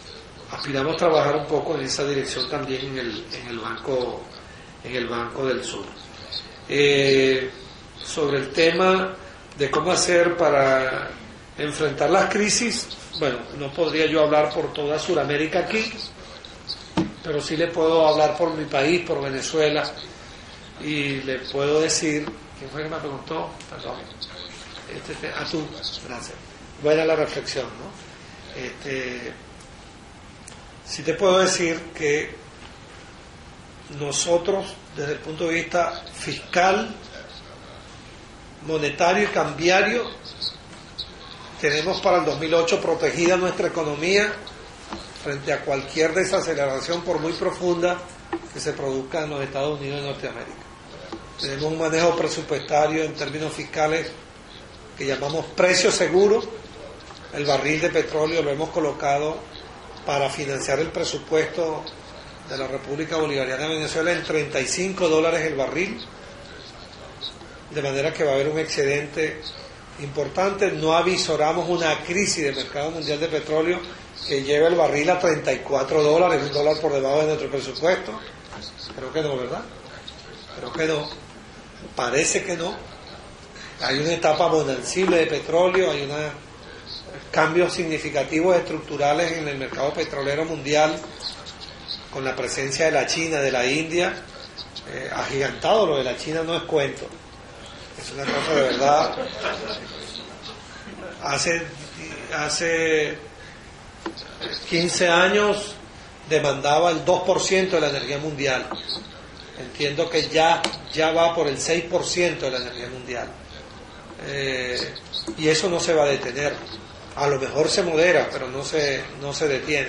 Speaker 3: aspiramos a trabajar un poco en esa dirección también en el, en el Banco, en el Banco del Sur. Eh, sobre el tema de cómo hacer para enfrentar las crisis, bueno, no podría yo hablar por toda Sudamérica aquí, pero sí le puedo hablar por mi país, por Venezuela, y le puedo decir, ¿quién fue que me preguntó? Perdón. Este, a tú, gracias. Buena la reflexión, ¿no? Este, sí te puedo decir que nosotros, desde el punto de vista fiscal, monetario y cambiario, tenemos para el dos mil ocho protegida nuestra economía frente a cualquier desaceleración, por muy profunda que se produzca en los Estados Unidos de Norteamérica. Tenemos un manejo presupuestario en términos fiscales que llamamos precio seguro. El barril de petróleo lo hemos colocado para financiar el presupuesto de la República Bolivariana de Venezuela en treinta y cinco dólares el barril, de manera que va a haber un excedente importante. No avisoramos una crisis del mercado mundial de petróleo que lleve el barril a treinta y cuatro dólares, un dólar por debajo de nuestro presupuesto. Creo que no, ¿verdad? Creo que no. Parece que no. Hay una etapa bonancible de petróleo, hay unos cambios significativos estructurales en el mercado petrolero mundial, con la presencia de la China, de la India, eh, agigantado. Lo de la China no es cuento, es una cosa de verdad. Hace, hace quince años demandaba el dos por ciento de la energía mundial. Entiendo que ya, ya va por el seis por ciento de la energía mundial. Eh, y eso no se va a detener. A lo mejor se modera, pero no se, no se detiene.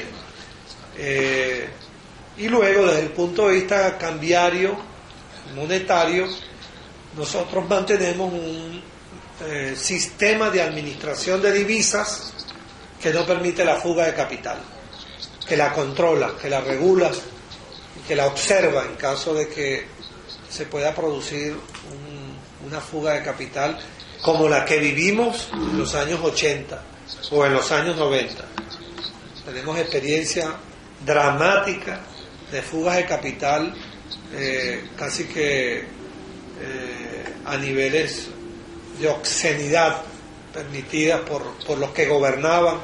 Speaker 3: Eh, y luego, desde el punto de vista cambiario, monetario, nosotros mantenemos un eh, sistema de administración de divisas que no permite la fuga de capital, que la controla, que la regula, que la observa en caso de que se pueda producir un, una fuga de capital como la que vivimos en los años ochenta o en los años noventa. Tenemos experiencia dramática de fugas de capital eh, casi que eh, a niveles de obscenidad permitidas por, por los que gobernaban,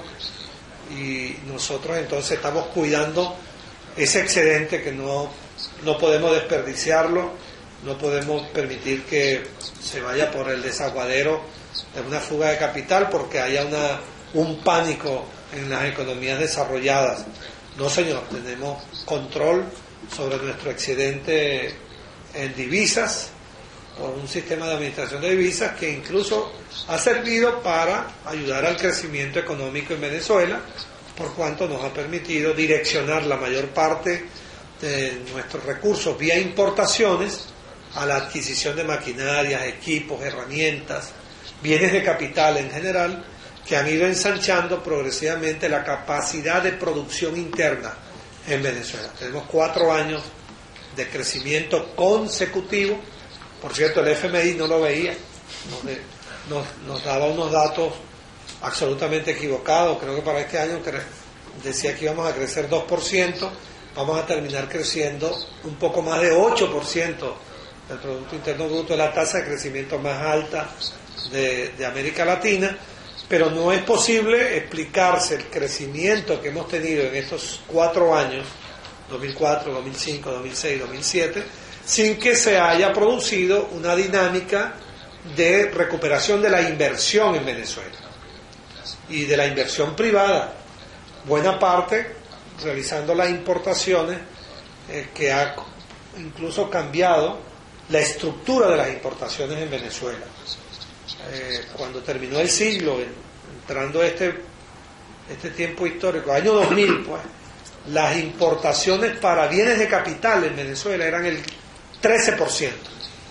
Speaker 3: y nosotros entonces estamos cuidando ese excedente que no, no podemos desperdiciarlo, no podemos permitir que se vaya por el desaguadero de una fuga de capital porque haya una, un pánico en las economías desarrolladas. No, señor, tenemos control sobre nuestro excedente en divisas por un sistema de administración de divisas que incluso ha servido para ayudar al crecimiento económico en Venezuela, por cuanto nos ha permitido direccionar la mayor parte de nuestros recursos vía importaciones a la adquisición de maquinarias, equipos, herramientas, bienes de capital en general, que han ido ensanchando progresivamente la capacidad de producción interna en Venezuela. Tenemos cuatro años de crecimiento consecutivo. Por cierto, el F M I no lo veía, nos, de, nos, nos daba unos datos absolutamente equivocados. Creo que para este año decía que íbamos a crecer dos por ciento, vamos a terminar creciendo un poco más de ocho por ciento del Producto Interno Bruto, es la tasa de crecimiento más alta de, de América Latina. Pero no es posible explicarse el crecimiento que hemos tenido en estos cuatro años, dos mil cuatro, dos mil cinco, dos mil seis, dos mil siete, sin que se haya producido una dinámica de recuperación de la inversión en Venezuela y de la inversión privada, buena parte realizando las importaciones, eh, que ha incluso cambiado la estructura de las importaciones en Venezuela. Eh, cuando terminó el siglo, entrando este, este tiempo histórico, año dos mil, pues, las importaciones para bienes de capital en Venezuela eran el trece por ciento.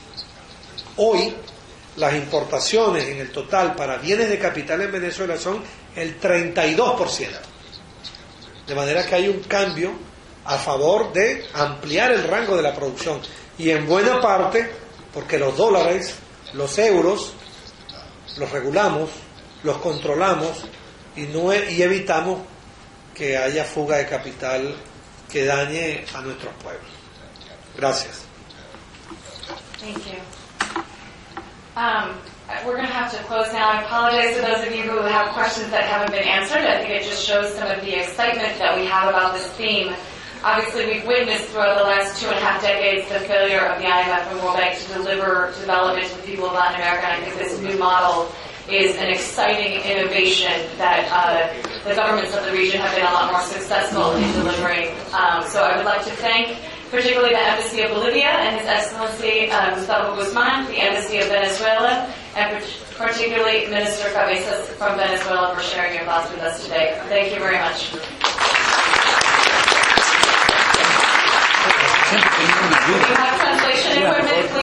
Speaker 3: Hoy, las importaciones en el total para bienes de capital en Venezuela son el treinta y dos por ciento. De manera que hay un cambio a favor de ampliar el rango de la producción. Y en buena parte, porque los dólares, los euros, los regulamos, los controlamos y, no, y evitamos que haya fuga de capital que dañe a nuestros pueblos. Gracias.
Speaker 1: Thank you. Um, we're going to have to close now. I apologize to those of you who have questions that haven't been answered. I think it just shows some of the excitement that we have about this theme. Obviously, we've witnessed throughout the last two and a half decades the failure of the I M F and World Bank to deliver development to the people of Latin America, and I think this new model is an exciting innovation that uh, the governments of the region have been a lot more successful in delivering. Um, so I would like to thank particularly the Embassy of Bolivia and His Excellency uh, Gustavo Guzman, the Embassy of Venezuela, and particularly Minister Cabezas from Venezuela for sharing your thoughts with us today. Thank you very much. Do you have translation equipment, please?